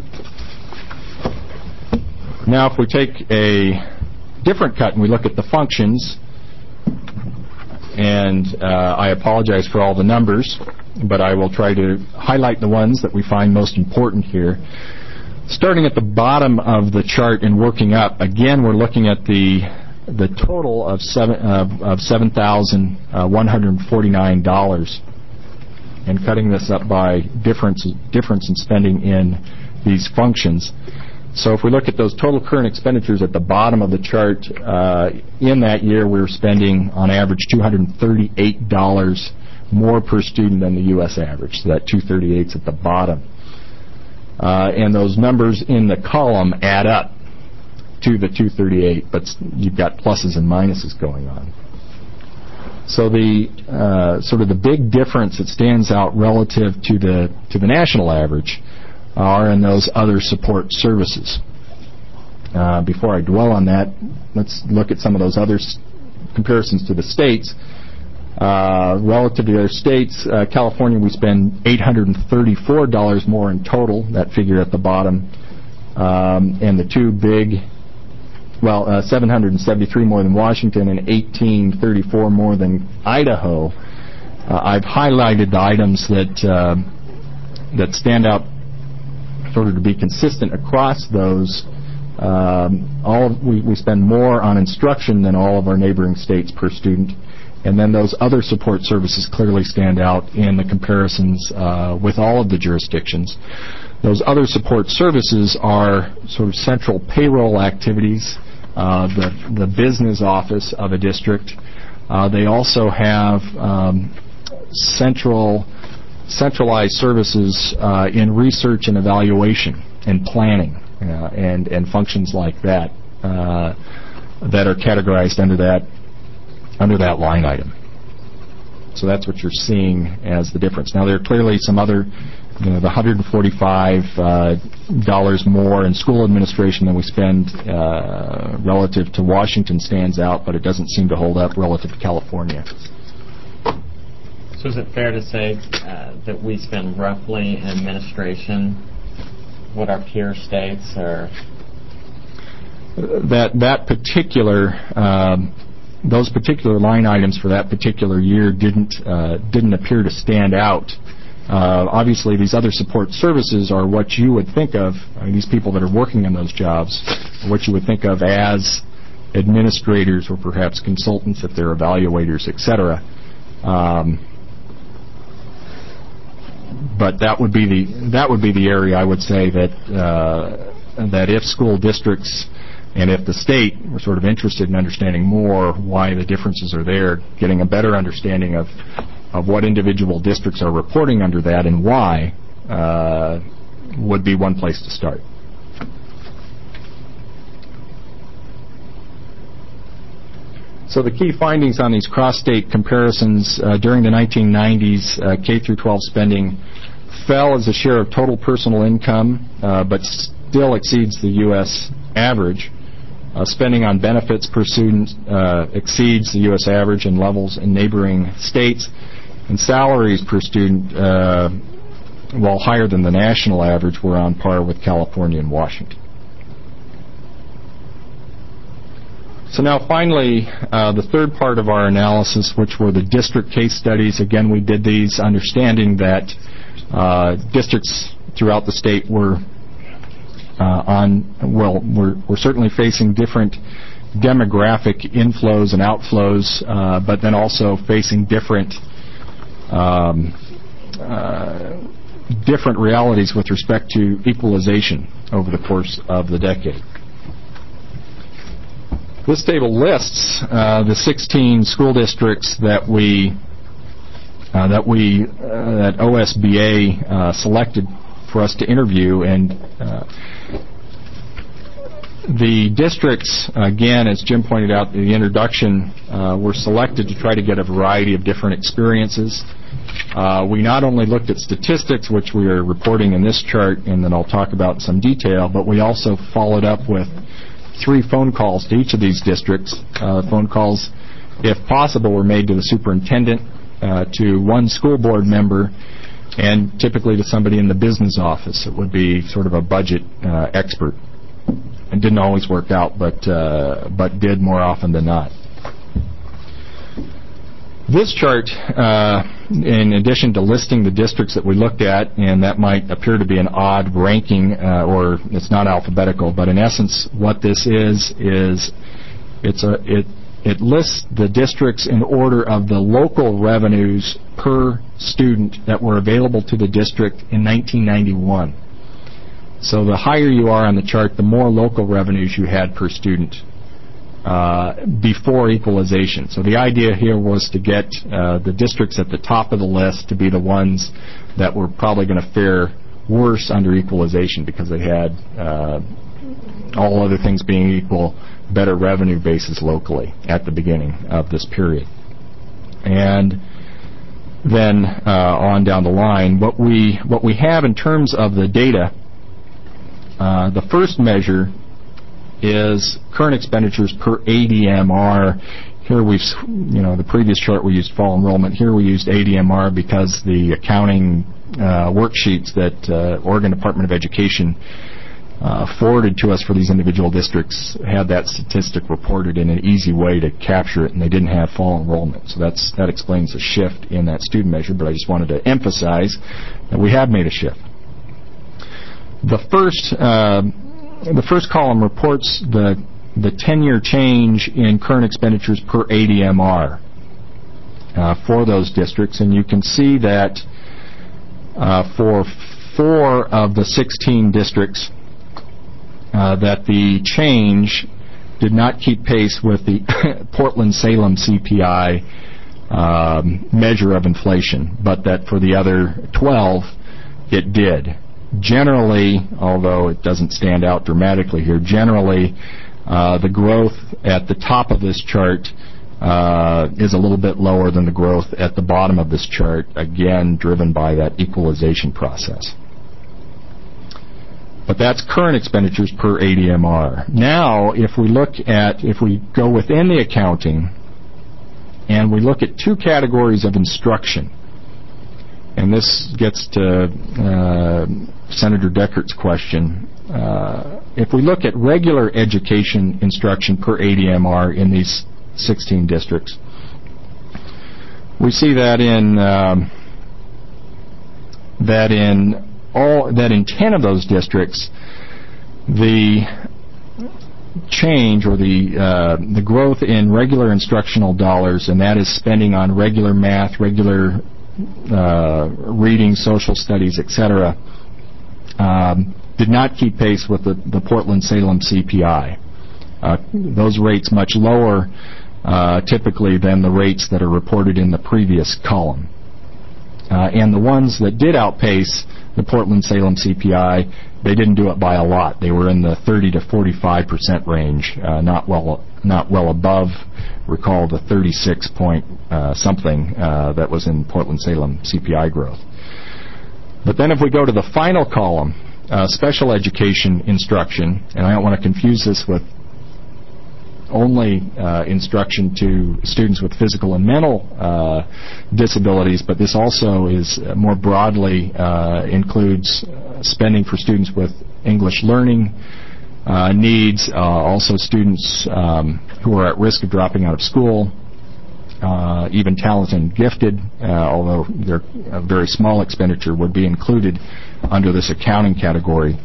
Now if we take a different cut and we look at the functions, and uh, I apologize for all the numbers, but I will try to highlight the ones that we find most important here. Starting at the bottom of the chart and working up, again, we're looking at the the total of seven uh, of seven thousand one hundred forty-nine dollars, and cutting this up by difference difference in spending in these functions. So if we look at those total current expenditures at the bottom of the chart, uh, in that year we were spending on average two hundred thirty-eight dollars more per student than the U S average. So that two hundred thirty-eight is at the bottom. Uh, and those numbers in the column add up to the two hundred thirty-eight, but you've got pluses and minuses going on. So the uh, sort of the big difference that stands out relative to the to the national average are in those other support services. Uh, before I dwell on that, let's look at some of those other s- comparisons to the states. Uh, relative to the other states, uh, California, we spend eight hundred thirty-four dollars more in total, that figure at the bottom. Um, and the two big, well, uh, seven hundred seventy-three more than Washington and eighteen thirty-four more than Idaho. Uh, I've highlighted the items that uh, that stand out sort of to be consistent across those. Um, all of, we, we spend more on instruction than all of our neighboring states per student, and then those other support services clearly stand out in the comparisons uh, with all of the jurisdictions. Those other support services are sort of central payroll activities uh, the the business office of a district. Uh, they also have um, central centralized services uh, in research and evaluation and planning uh, and and functions like that uh, that are categorized under that under that line item. So that's what you're seeing as the difference. Now, there are clearly some other, you know, the one hundred forty-five dollars uh, more in school administration than we spend uh, relative to Washington stands out, but it doesn't seem to hold up relative to California.
So is it fair to say uh, that we spend roughly in administration what our peer states are?
That that particular um, those particular line items for that particular year didn't uh, didn't appear to stand out. Uh, obviously, these other support services are what you would think of, I mean, these people that are working in those jobs, what you would think of as administrators or perhaps consultants if they're evaluators, et cetera. Um, but that would be the that would be the area I would say that uh, that if school districts and if the state were sort of interested in understanding more why the differences are there, getting a better understanding of of what individual districts are reporting under that and why uh, would be one place to start. So the key findings on these cross-state comparisons uh, during the nineteen nineties, uh, K through twelve spending fell as a share of total personal income, uh, but still exceeds the U S average. Uh, spending on benefits per student uh, exceeds the U S average and levels in neighboring states. And salaries per student, uh, while higher than the national average, were on par with California and Washington. So now finally, uh, the third part of our analysis, which were the district case studies. Again, we did these understanding that uh, districts throughout the state were uh, on, well, we're, we're certainly facing different demographic inflows and outflows, uh, but then also facing different Um, uh, different realities with respect to equalization over the course of the decade. This table lists uh, the sixteen school districts that we uh, that we uh, that O S B A uh, selected for us to interview, and uh, the districts, again, as Jim pointed out in the introduction, uh, were selected to try to get a variety of different experiences. Uh, we not only looked at statistics, which we are reporting in this chart, and then I'll talk about in some detail, but we also followed up with three phone calls to each of these districts. Uh, phone calls, if possible, were made to the superintendent, uh, to one school board member, and typically to somebody in the business office. It would be sort of a budget uh, expert. It didn't always work out, but uh, but did more often than not. This chart, uh, in addition to listing the districts that we looked at, and that might appear to be an odd ranking, uh, or it's not alphabetical, but in essence, what this is is it's a it it lists the districts in order of the local revenues per student that were available to the district in nineteen ninety-one. So the higher you are on the chart, the more local revenues you had per student uh, before equalization. So the idea here was to get uh, the districts at the top of the list to be the ones that were probably going to fare worse under equalization because they had, uh, all other things being equal, better revenue bases locally at the beginning of this period. And then uh, on down the line, what we what we have in terms of the data. Uh, the first measure is current expenditures per A D M R. Here we've, you know, the previous chart we used fall enrollment. Here we used A D M R because the accounting uh, worksheets that uh, Oregon Department of Education uh, forwarded to us for these individual districts had that statistic reported in an easy way to capture it, and they didn't have fall enrollment. So that's that explains the shift in that student measure, but I just wanted to emphasize that we have made a shift. The first, uh, the first column reports the the ten-year change in current expenditures per A D M R uh, for those districts, and you can see that uh, for four of the sixteen districts, uh, that the change did not keep pace with the Portland-Salem C P I um, measure of inflation, but that for the other twelve, it did. Generally, although it doesn't stand out dramatically here, generally uh, the growth at the top of this chart uh, is a little bit lower than the growth at the bottom of this chart, again driven by that equalization process. But that's current expenditures per A D M R. Now, if we look at, if we go within the accounting and we look at two categories of instruction, and this gets to uh, Senator Deckert's question. Uh, if we look at regular education instruction per A D M R in these sixteen districts, we see that in um, that in all that in ten of those districts, the change or the uh, the growth in regular instructional dollars, and that is spending on regular math, regular Uh, reading, social studies, et cetera, um, did not keep pace with the, the Portland-Salem C P I. Uh, those rates much lower uh, typically than the rates that are reported in the previous column. Uh, and the ones that did outpace the Portland-Salem C P I, they didn't do it by a lot. They were in the thirty to forty-five percent range, uh, not well not well above, recall the thirty-six point uh, something uh, that was in Portland-Salem C P I growth. But then if we go to the final column, uh, special education instruction, and I don't want to confuse this with only uh, instruction to students with physical and mental uh, disabilities, but this also is uh, more broadly uh, includes uh, spending for students with English learning uh, needs, uh, also students um, who are at risk of dropping out of school, uh, even talented and gifted, uh, although they're a very small expenditure, would be included under this accounting category.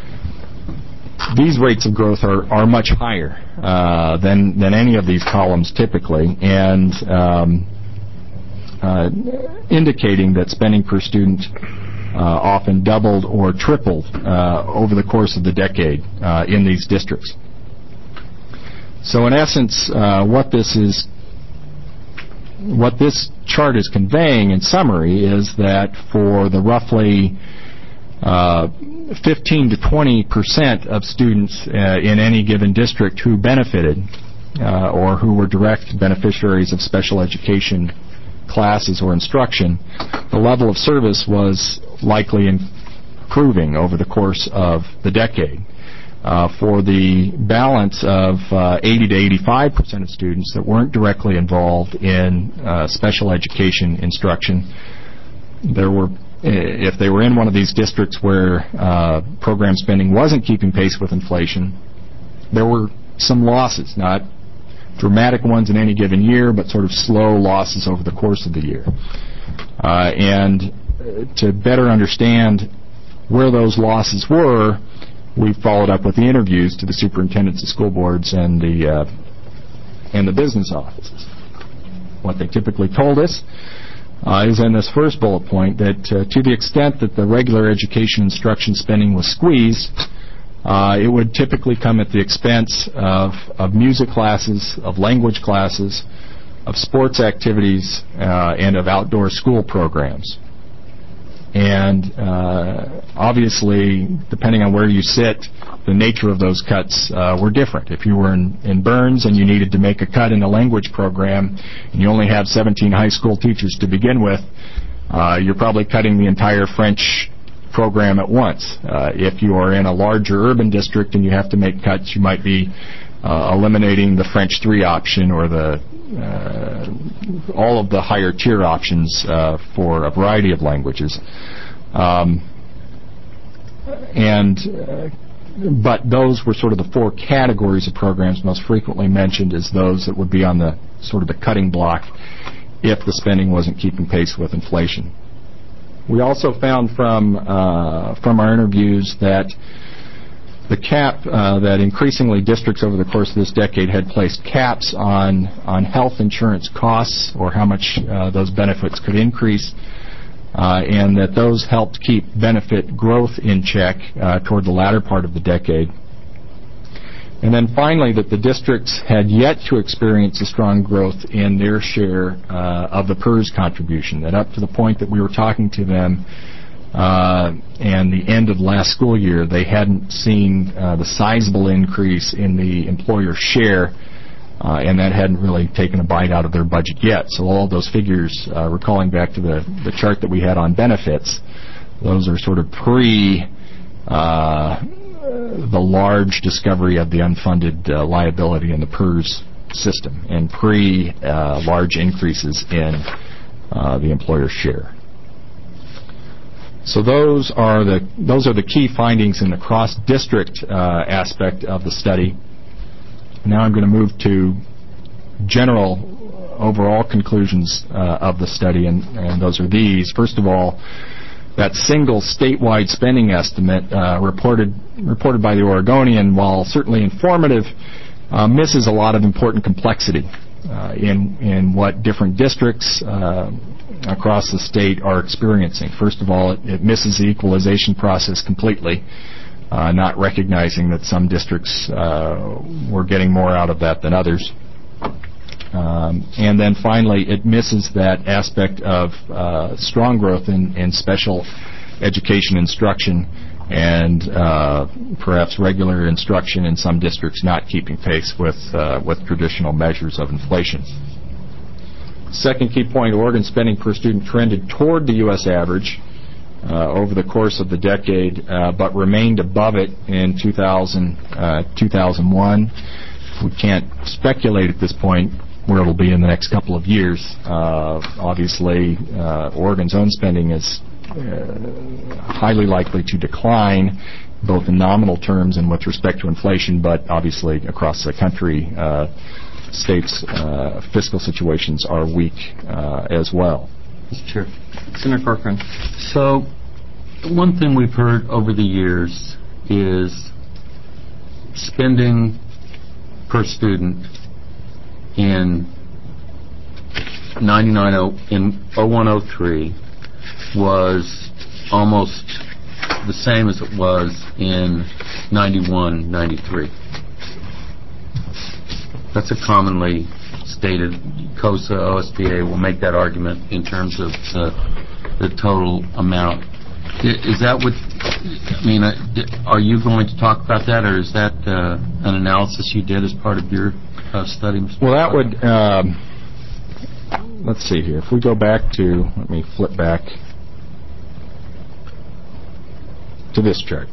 These rates of growth are, are much higher uh, than than any of these columns typically, and um, uh, indicating that spending per student uh, often doubled or tripled uh, over the course of the decade uh, in these districts. So in essence, uh, what this is, what this chart is conveying in summary is that for the roughly uh, fifteen to twenty percent of students uh, in any given district who benefited uh, or who were direct beneficiaries of special education classes or instruction, the level of service was likely improving over the course of the decade. Uh, for the balance of uh, eighty to eighty-five percent of students that weren't directly involved in uh, special education instruction, there were if they were in one of these districts where uh, program spending wasn't keeping pace with inflation, there were some losses, not dramatic ones in any given year, but sort of slow losses over the course of the year. Uh, and to better understand where those losses were, we followed up with the interviews to the superintendents of school boards and the uh, and the business offices. What they typically told us Uh, is in this first bullet point that uh, to the extent that the regular education instruction spending was squeezed, uh, it would typically come at the expense of, of music classes, of language classes, of sports activities, uh, and of outdoor school programs. And uh, obviously, depending on where you sit, the nature of those cuts uh, were different. If you were in, in Burns and you needed to make a cut in a language program and you only have seventeen high school teachers to begin with, uh, you're probably cutting the entire French program at once. Uh, if you are in a larger urban district and you have to make cuts, you might be uh, eliminating the French three option or the uh, all of the higher tier options uh, for a variety of languages. Um, and uh, but those were sort of the four categories of programs most frequently mentioned as those that would be on the sort of the cutting block if the spending wasn't keeping pace with inflation. We also found from uh, from our interviews that the cap uh, that increasingly districts over the course of this decade had placed caps on on health insurance costs or how much uh, those benefits could increase. Uh, and that those helped keep benefit growth in check uh, toward the latter part of the decade. And then finally, that the districts had yet to experience a strong growth in their share uh, of the P E R S contribution, that up to the point that we were talking to them uh, and the end of last school year, they hadn't seen uh, the sizable increase in the employer share, uh, and that hadn't really taken a bite out of their budget yet. So all those figures, uh, recalling back to the, the chart that we had on benefits, those are sort of pre uh, the large discovery of the unfunded uh, liability in the P E R S system, and pre uh, large increases in uh, the employer's share. So those are the those are the key findings in the cross-district uh, aspect of the study. Now I'm going to move to general overall conclusions uh, of the study, and, and those are these. First of all, that single statewide spending estimate uh, reported reported by the Oregonian, while certainly informative, uh, misses a lot of important complexity uh, in in what different districts uh, across the state are experiencing. First of all, it, it misses the equalization process completely, uh, not recognizing that some districts uh, were getting more out of that than others. Um, and then finally, it misses that aspect of uh, strong growth in, in special education instruction and uh, perhaps regular instruction in some districts not keeping pace with, uh, with traditional measures of inflation. Second key point, Oregon spending per student trended toward the U S average uh, over the course of the decade, uh, but remained above it in two thousand, uh, two thousand one. We can't speculate at this point where it'll be in the next couple of years. Uh, obviously, uh, Oregon's own spending is uh, highly likely to decline, both in nominal terms and with respect to inflation, but obviously across the country, uh, states' uh, fiscal situations are weak uh, as well.
Sure.
Senator Corcoran.
So, one thing we've heard over the years is spending per student in ninety-nine in oh one oh three was almost the same as it was in ninety-one ninety-three. That's a commonly stated. COSA, O S B A will make that argument in terms of the, the total amount. Is that what, I mean, are you going to talk about that, or is that uh, an analysis you did as part of your uh, study, Mister
Well, that would, um, let's see here. If we go back to, let me flip back to this chart.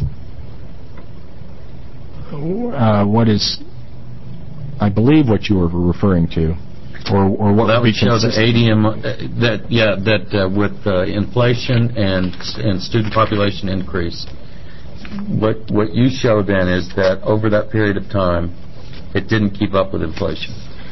Uh, what is, I believe what you were referring to, or, or what
well, that
would
would
be
show the
consistent.
A D M, uh, that, yeah, that uh, with uh, inflation and and student population increase, what what you show then is that over that period of time, it didn't keep up with inflation.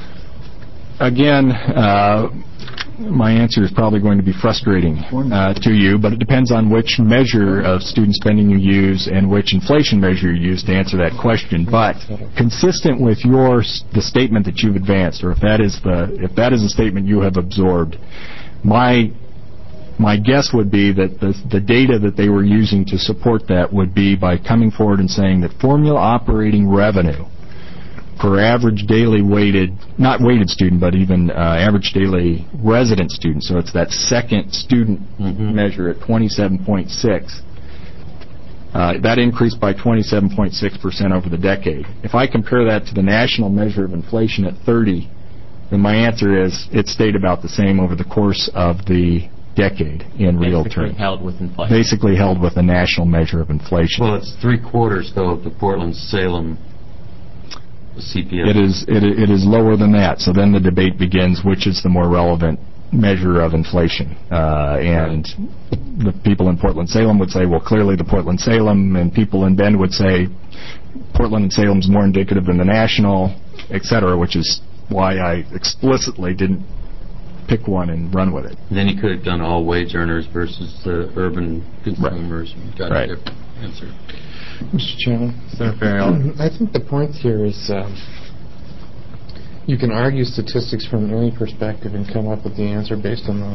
Again, uh, my answer is probably going to be frustrating uh, to you, but it depends on which measure of student spending you use and which inflation measure you use to answer that question. But consistent with your the statement that you've advanced, or if that is the if that is a statement you have absorbed, my my guess would be that the the data that they were using to support that would be by coming forward and saying that formula operating revenue per average daily weighted, not weighted student, but even uh, average daily resident student, so it's that second student mm-hmm. measure at twenty-seven point six, uh, that increased by twenty-seven point six percent over the decade. If I compare that to the national measure of inflation at thirty, then my answer is it stayed about the same over the course of the decade in
Basically
real terms.
Basically held with inflation.
Basically held with the national measure of inflation.
Well, it's three quarters, though, of the Portland-Salem C P I.
It is it, it is lower than that. So then the debate begins: which is the more relevant measure of inflation? Uh, and the people in Portland-Salem would say, well, clearly the Portland-Salem, and people in Bend would say Portland and Salem is more indicative than the national, et cetera, which is why I explicitly didn't pick one and run with it.
Then you could have done all wage earners versus the urban consumers.
Right.
And got
right.
a different answer.
Mister Chairman,
Senator Farrell.
I think the point here is um, you can argue statistics from any perspective and come up with the answer based on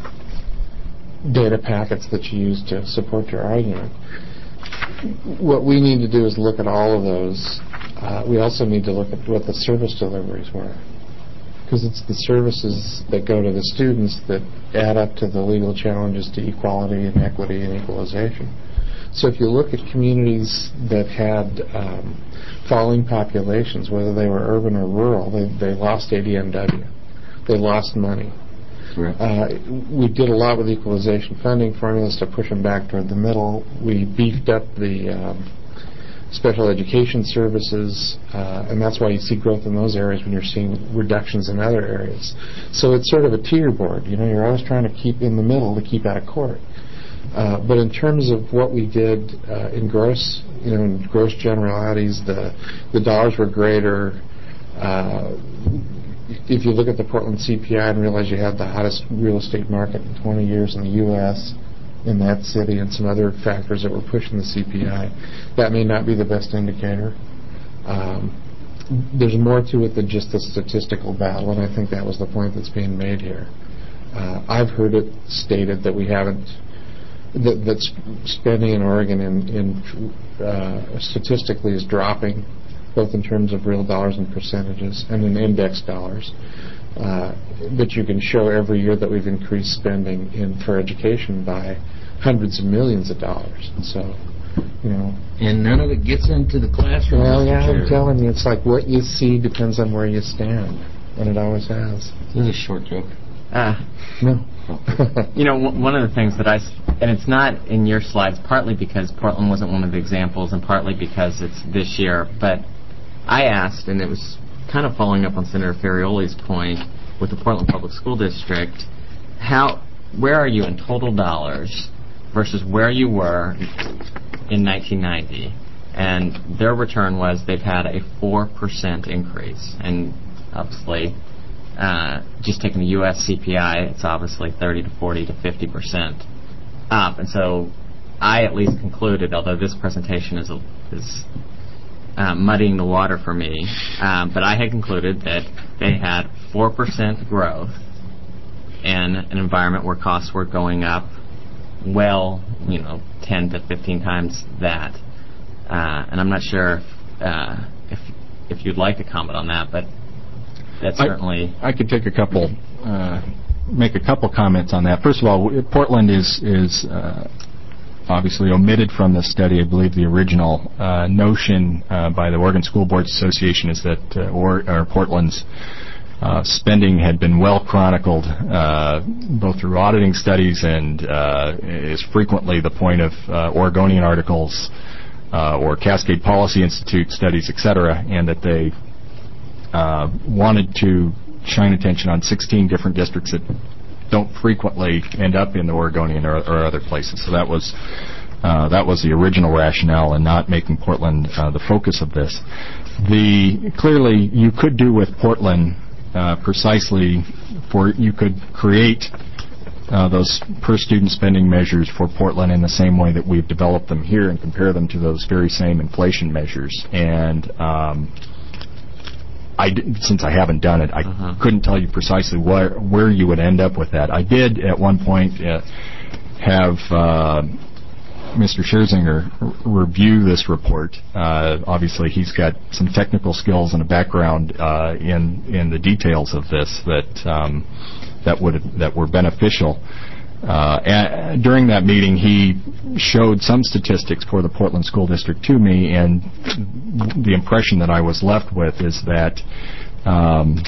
the data packets that you use to support your argument. What we need to do is look at all of those uh, we also need to look at what the service deliveries were, because it's the services that go to the students that add up to the legal challenges to equality and equity and equalization. So if you look at communities that had um, falling populations, whether they were urban or rural, they, they lost A D M W. They lost money.
Right.
Uh, we did a lot with equalization funding formulas to push them back toward the middle. We beefed up the um, special education services, uh, and that's why you see growth in those areas when you're seeing reductions in other areas. So it's sort of a tier board. You know, you're always trying to keep in the middle to keep out of court. Uh, but in terms of what we did uh, in gross, you know, in gross generalities, the the dollars were greater. Uh, if you look at the Portland C P I and realize you have the hottest real estate market in twenty years in the U S in that city and some other factors that were pushing the C P I, that may not be the best indicator. Um, there's more to it than just a statistical battle, and I think that was the point that's being made here. Uh, I've heard it stated that we haven't That, that spending in Oregon in, in uh, statistically is dropping, both in terms of real dollars and percentages, and in index dollars. Uh, but you can show every year that we've increased spending in for education by hundreds of millions of dollars. So, you know.
And none of it gets into the classroom.
Well,
Mister
yeah,
Chair.
I'm telling you, it's like what you see depends on where you stand, and it always has.
This is a short joke.
Uh,
No.
you know, w- one of the things that I, s- and it's not in your slides, partly because Portland wasn't one of the examples, and partly because it's this year, but I asked, and it was kind of following up on Senator Ferrioli's point with the Portland Public School District, how, where are you in total dollars versus where you were in nineteen ninety? And their return was they've had a four percent increase, and obviously, Uh, just taking the U S C P I, it's obviously thirty to forty to fifty percent up. And so I at least concluded, although this presentation is, a, is uh, muddying the water for me, um, but I had concluded that they had four percent growth in an environment where costs were going up well, you know, ten to fifteen times that. Uh, and I'm not sure if, uh, if, if you'd like to comment on that, but that's certainly.
I, I could take a couple, uh, make a couple comments on that. First of all, Portland is is uh, obviously omitted from the study. I believe the original uh, notion uh, by the Oregon School Boards Association is that uh, or, or Portland's uh, spending had been well chronicled, uh, both through auditing studies and uh, is frequently the point of uh, Oregonian articles uh, or Cascade Policy Institute studies, et cetera, and that they Uh, wanted to shine attention on sixteen different districts that don't frequently end up in the Oregonian or, or other places. So that was uh, that was the original rationale in not making Portland uh, the focus of this. The clearly you could do with Portland uh, precisely for you could create uh, those per student spending measures for Portland in the same way that we've developed them here and compare them to those very same inflation measures. And um, I d- since I haven't done it, I uh-huh. couldn't tell you precisely where where you would end up with that. I did at one point uh, have uh, Mister Scherzinger r- review this report. Uh, obviously, he's got some technical skills and a background uh, in in the details of this that um, that would that were beneficial. Uh, and during that meeting, he showed some statistics for the Portland School District to me, and the impression that I was left with is that um,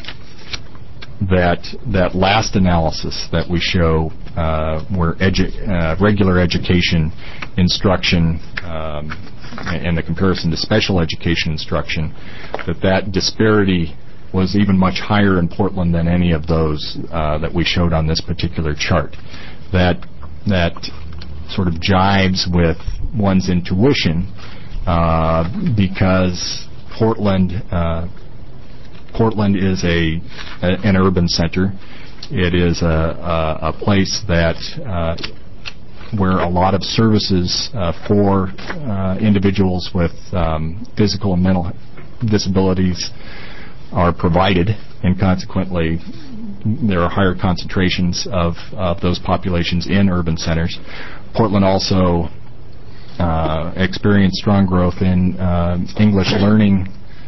that that last analysis that we show, uh, where edu- uh, regular education instruction um, and the comparison to special education instruction, that that disparity was even much higher in Portland than any of those uh, that we showed on this particular chart. That that sort of jives with one's intuition uh, because Portland uh, Portland is a, a an urban center. It is a, a, a place that uh, where a lot of services uh, for uh, individuals with um, physical and mental disabilities are provided, and consequently there are higher concentrations of, of those populations in urban centers. Portland also uh, experienced strong growth in uh, English learning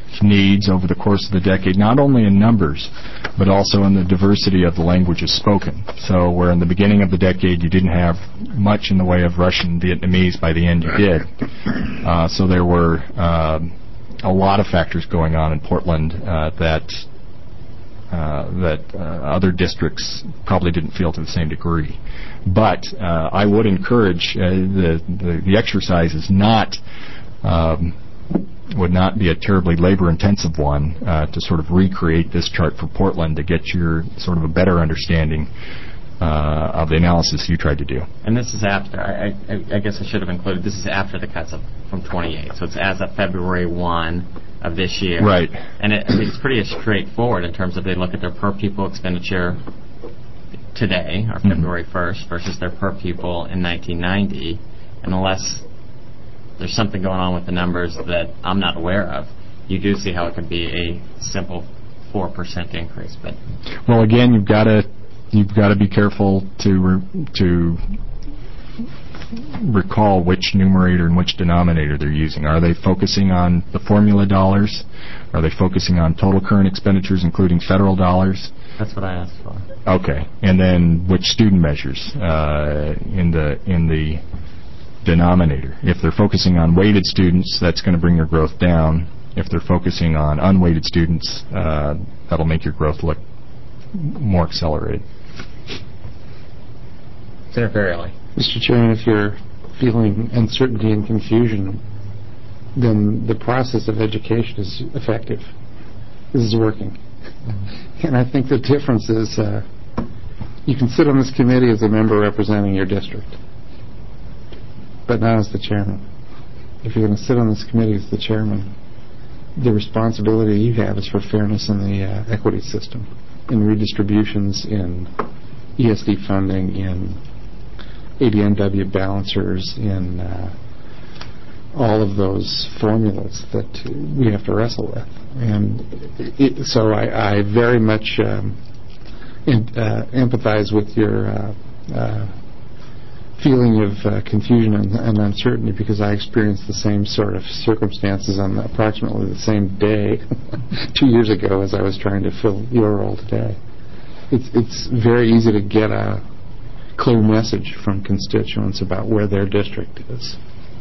needs over the course of the decade, not only in numbers, but also in the diversity of the languages spoken. So where in the beginning of the decade you didn't have much in the way of Russian, Vietnamese, by the end you did. Uh, so there were uh, a lot of factors going on in Portland uh, that uh, that uh, other districts probably didn't feel to the same degree. But uh, I would encourage uh, the, the the exercise is not um, would not be a terribly labor-intensive one uh, to sort of recreate this chart for Portland to get your sort of a better understanding uh, of the analysis you tried to do.
And this is after, I, I, I guess I should have included, this is after the cuts of, from twenty-eight. So it's as of February first of this year.
Right.
And it, I mean, it's pretty straightforward in terms of they look at their per pupil expenditure today, or February first, versus their per pupil in nineteen ninety. And unless there's something going on with the numbers that I'm not aware of, you do see how it could be a simple four percent increase. But
well, again, you've got to you've got to be careful to re- to recall which numerator and which denominator they're using. Are they focusing on the formula dollars? Are they focusing on total current expenditures, including federal dollars?
that's what I asked for.
Okay, and then which student measures uh, in the in the denominator? If they're focusing on weighted students, that's going to bring your growth down. If they're focusing on unweighted students, uh, that'll make your growth look more accelerated.
Senator Farrelly.
Mister Chairman, if you're feeling uncertainty and confusion, then the process of education is effective. This is working. And I think the difference is uh, you can sit on this committee as a member representing your district, but not as the chairman. If you're going to sit on this committee as the chairman, the responsibility you have is for fairness in the uh, equity system, in redistributions, in E S D funding, in A D M W balancers, in uh, all of those formulas that we have to wrestle with. And it, so I, I very much um, in, uh, empathize with your uh, uh, feeling of uh, confusion and, and uncertainty, because I experienced the same sort of circumstances on approximately the same day two years ago as I was trying to fill your role today. It's, it's very easy to get a clear message from constituents about where their district is.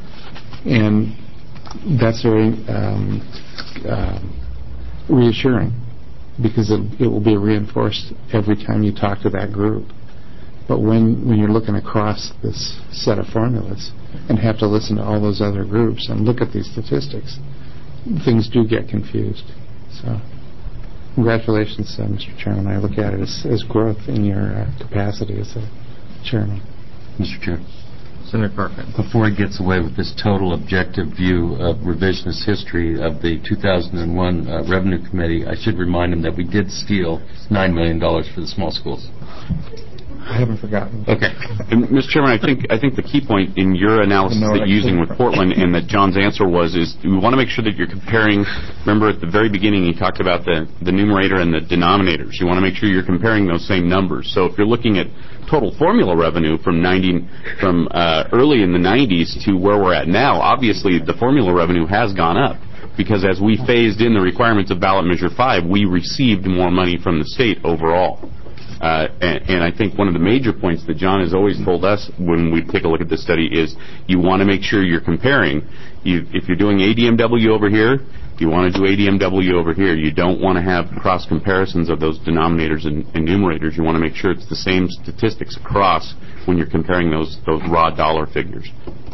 And that's very um, um, reassuring, because it, it will be reinforced every time you talk to that group. But when, when you're looking across this set of formulas and have to listen to all those other groups and look at these statistics, things do get confused. So congratulations, uh, Mister Chairman. I look at it as, as growth in your uh, capacity as a chairman.
Mister Chair.
Senator Corcoran.
Before he gets away with this total objective view of revisionist history of the two thousand one uh, Revenue Committee, I should remind him that we did steal nine million dollars for the small schools.
I haven't forgotten.
Okay. And, Mister Chairman, I think I think the key point in your analysis
No,
that you're using with Portland and that John's answer was is we want to make sure that you're comparing. Remember at the very beginning he talked about the, the numerator and the denominators. You want to make sure you're comparing those same numbers. So if you're looking at total formula revenue from ninety from uh, early in the nineties to where we're at now, obviously the formula revenue has gone up, because as we phased in the requirements of ballot measure five, we received more money from the state overall. Uh, and, and I think one of the major points that John has always told us when we take a look at this study is you want to make sure you're comparing. You, if you're doing A D M W over here, you want to do A D M W over here. You don't want to have cross comparisons of those denominators and, and numerators. You want to make sure it's the same statistics across when you're comparing those those raw dollar figures.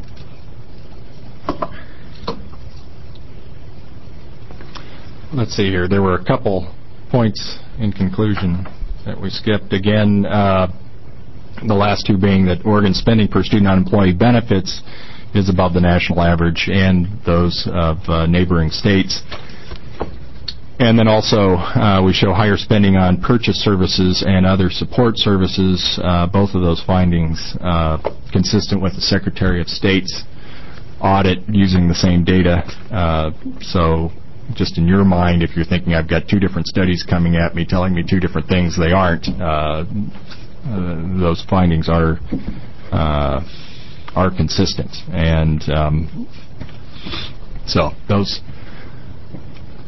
Let's see here. There were a couple points in conclusion that we skipped. Again, uh, the last two being that Oregon's spending per student on employee benefits is above the national average and those of uh, neighboring states. And then also uh, we show higher spending on purchase services and other support services, uh, both of those findings uh, consistent with the Secretary of State's audit using the same data. Uh, so just in your mind, if you're thinking I've got two different studies coming at me telling me two different things, they aren't. Uh, uh, those findings are uh, are consistent, and um, so those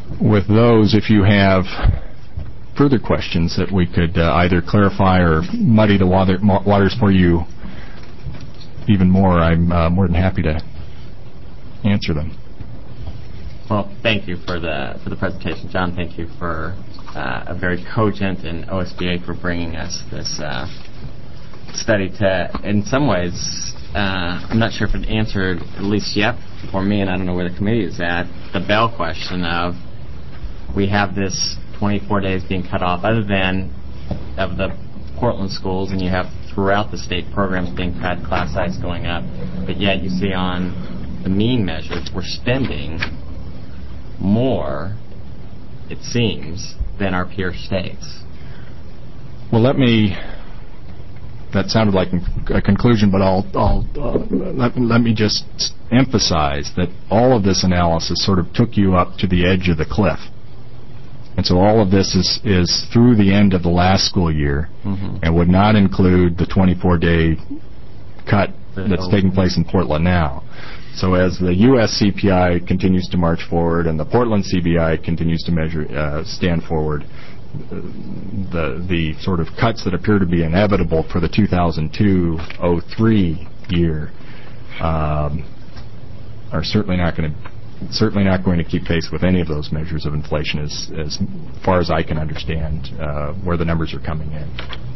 with those, if you have further questions that we could uh, either clarify or muddy the water, waters for you even more, I'm uh, more than happy to answer them.
Well, thank you for the for the presentation, John. Thank you for uh, a very cogent, and O S B A for bringing us this uh, study to, in some ways, uh, I'm not sure if it answered, at least yet for me, and I don't know where the committee is at, the Bell question of we have this twenty-four days being cut off, other than of the Portland schools, and you have throughout the state programs being cut, class size going up, but yet you see on the mean measures we're spending more, it seems, than our peer states.
Well, let me, that sounded like a conclusion, but I'll, I'll uh, let, let me just emphasize that all of this analysis sort of took you up to the edge of the cliff. And so all of this is, is through the end of the last school year, mm-hmm. and would not include the twenty-four day cut that's taking place in Portland now. So as the U S C P I continues to march forward and the Portland C B I continues to measure, uh, stand forward, the the sort of cuts that appear to be inevitable for the two thousand two oh three year um, are certainly not going to certainly not going to keep pace with any of those measures of inflation, as as far as I can understand uh, where the numbers are coming in.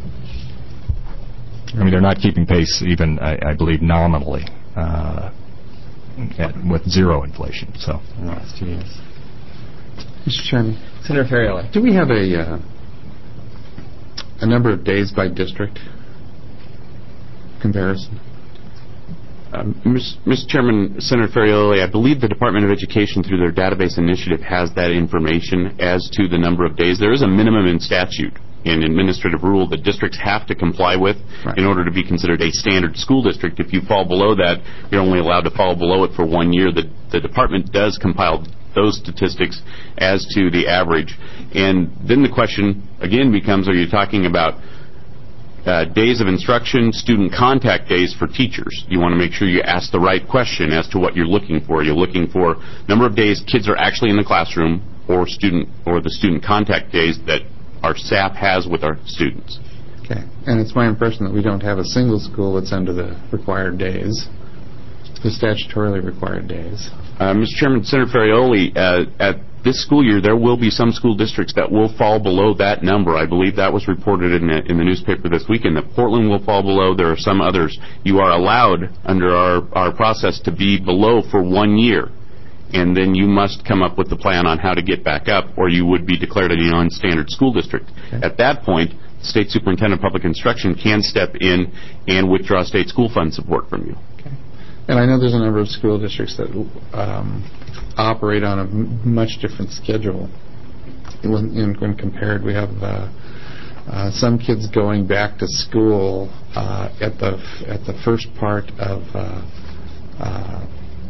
I mean, they're not keeping pace even, I, I believe, nominally. Uh, At, with zero inflation. So,
in the last two years.
Mister Chairman,
Senator Ferrioli,
do we have a uh, a number of days by district comparison?
Um, Mister Chairman, Senator Ferrioli, I believe the Department of Education, through their database initiative, has that information as to the number of days. There is a minimum in statute in administrative rule that districts have to comply with right. in order to be considered a standard school district. If you fall below that, you're only allowed to fall below it for one year. The, the department does compile those statistics as to the average. And then the question, again, becomes, are you talking about uh, days of instruction, student contact days for teachers? You want to make sure you ask the right question as to what you're looking for. You're looking for number of days kids are actually in the classroom, or student or the student contact days that our staff has with our students.
Okay. And it's my impression that we don't have a single school that's under the required days, the statutorily required days.
Uh, Mister Chairman, Senator Ferrioli, uh, at this school year, there will be some school districts that will fall below that number. I believe that was reported in the, in the newspaper this weekend, that Portland will fall below. There are some others. You are allowed, under our, our process, to be below for one year. And then you must come up with the plan on how to get back up, or you would be declared a non-standard school district. Okay. At that point, the State Superintendent of Public Instruction can step in and withdraw state school fund support from you.
Okay. And I know there's a number of school districts that um, operate on a m- much different schedule. When, in, when compared, we have uh, uh, some kids going back to school uh, at the f- at the first part of uh, uh,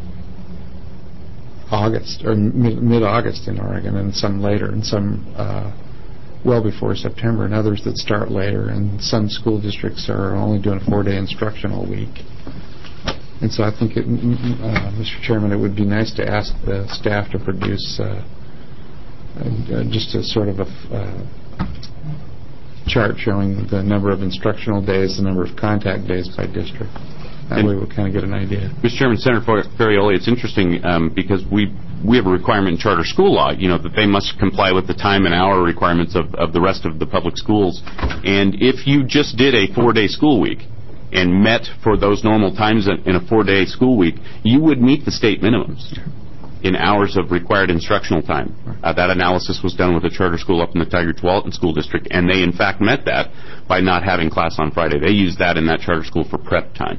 August or mid-August in Oregon, and some later, and some uh, well before September, and others that start later. And some school districts are only doing a four-day instructional week. And so I think, it, uh, Mister Chairman, it would be nice to ask the staff to produce uh, uh, just a sort of a uh, chart showing the number of instructional days, the number of contact days by district. That and way we'll kind of get an idea.
Mister Chairman, Senator Ferrioli, it's interesting um, because we we have a requirement in charter school law, you know, that they must comply with the time and hour requirements of, of the rest of the public schools. And if you just did a four-day school week and met for those normal times in a four-day school week, you would meet the state minimums in hours of required instructional time. Uh, that analysis was done with a charter school up in the Tigard-Tualatin School District, and they, in fact, met that by not having class on Friday. They used that in that charter school for prep time.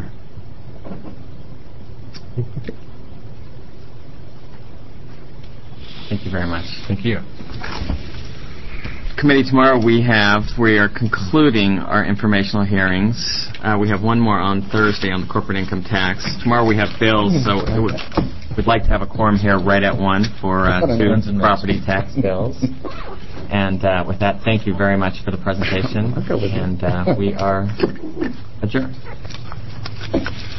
Thank you very much.
Thank you.
Committee, tomorrow we have, we are concluding our informational hearings. Uh, we have one more on Thursday on the corporate income tax. Tomorrow we have bills, so it would, we'd like to have a quorum here right at one for uh, two property tax bills. And uh, with that, thank you very much for the presentation. And uh, we are adjourned.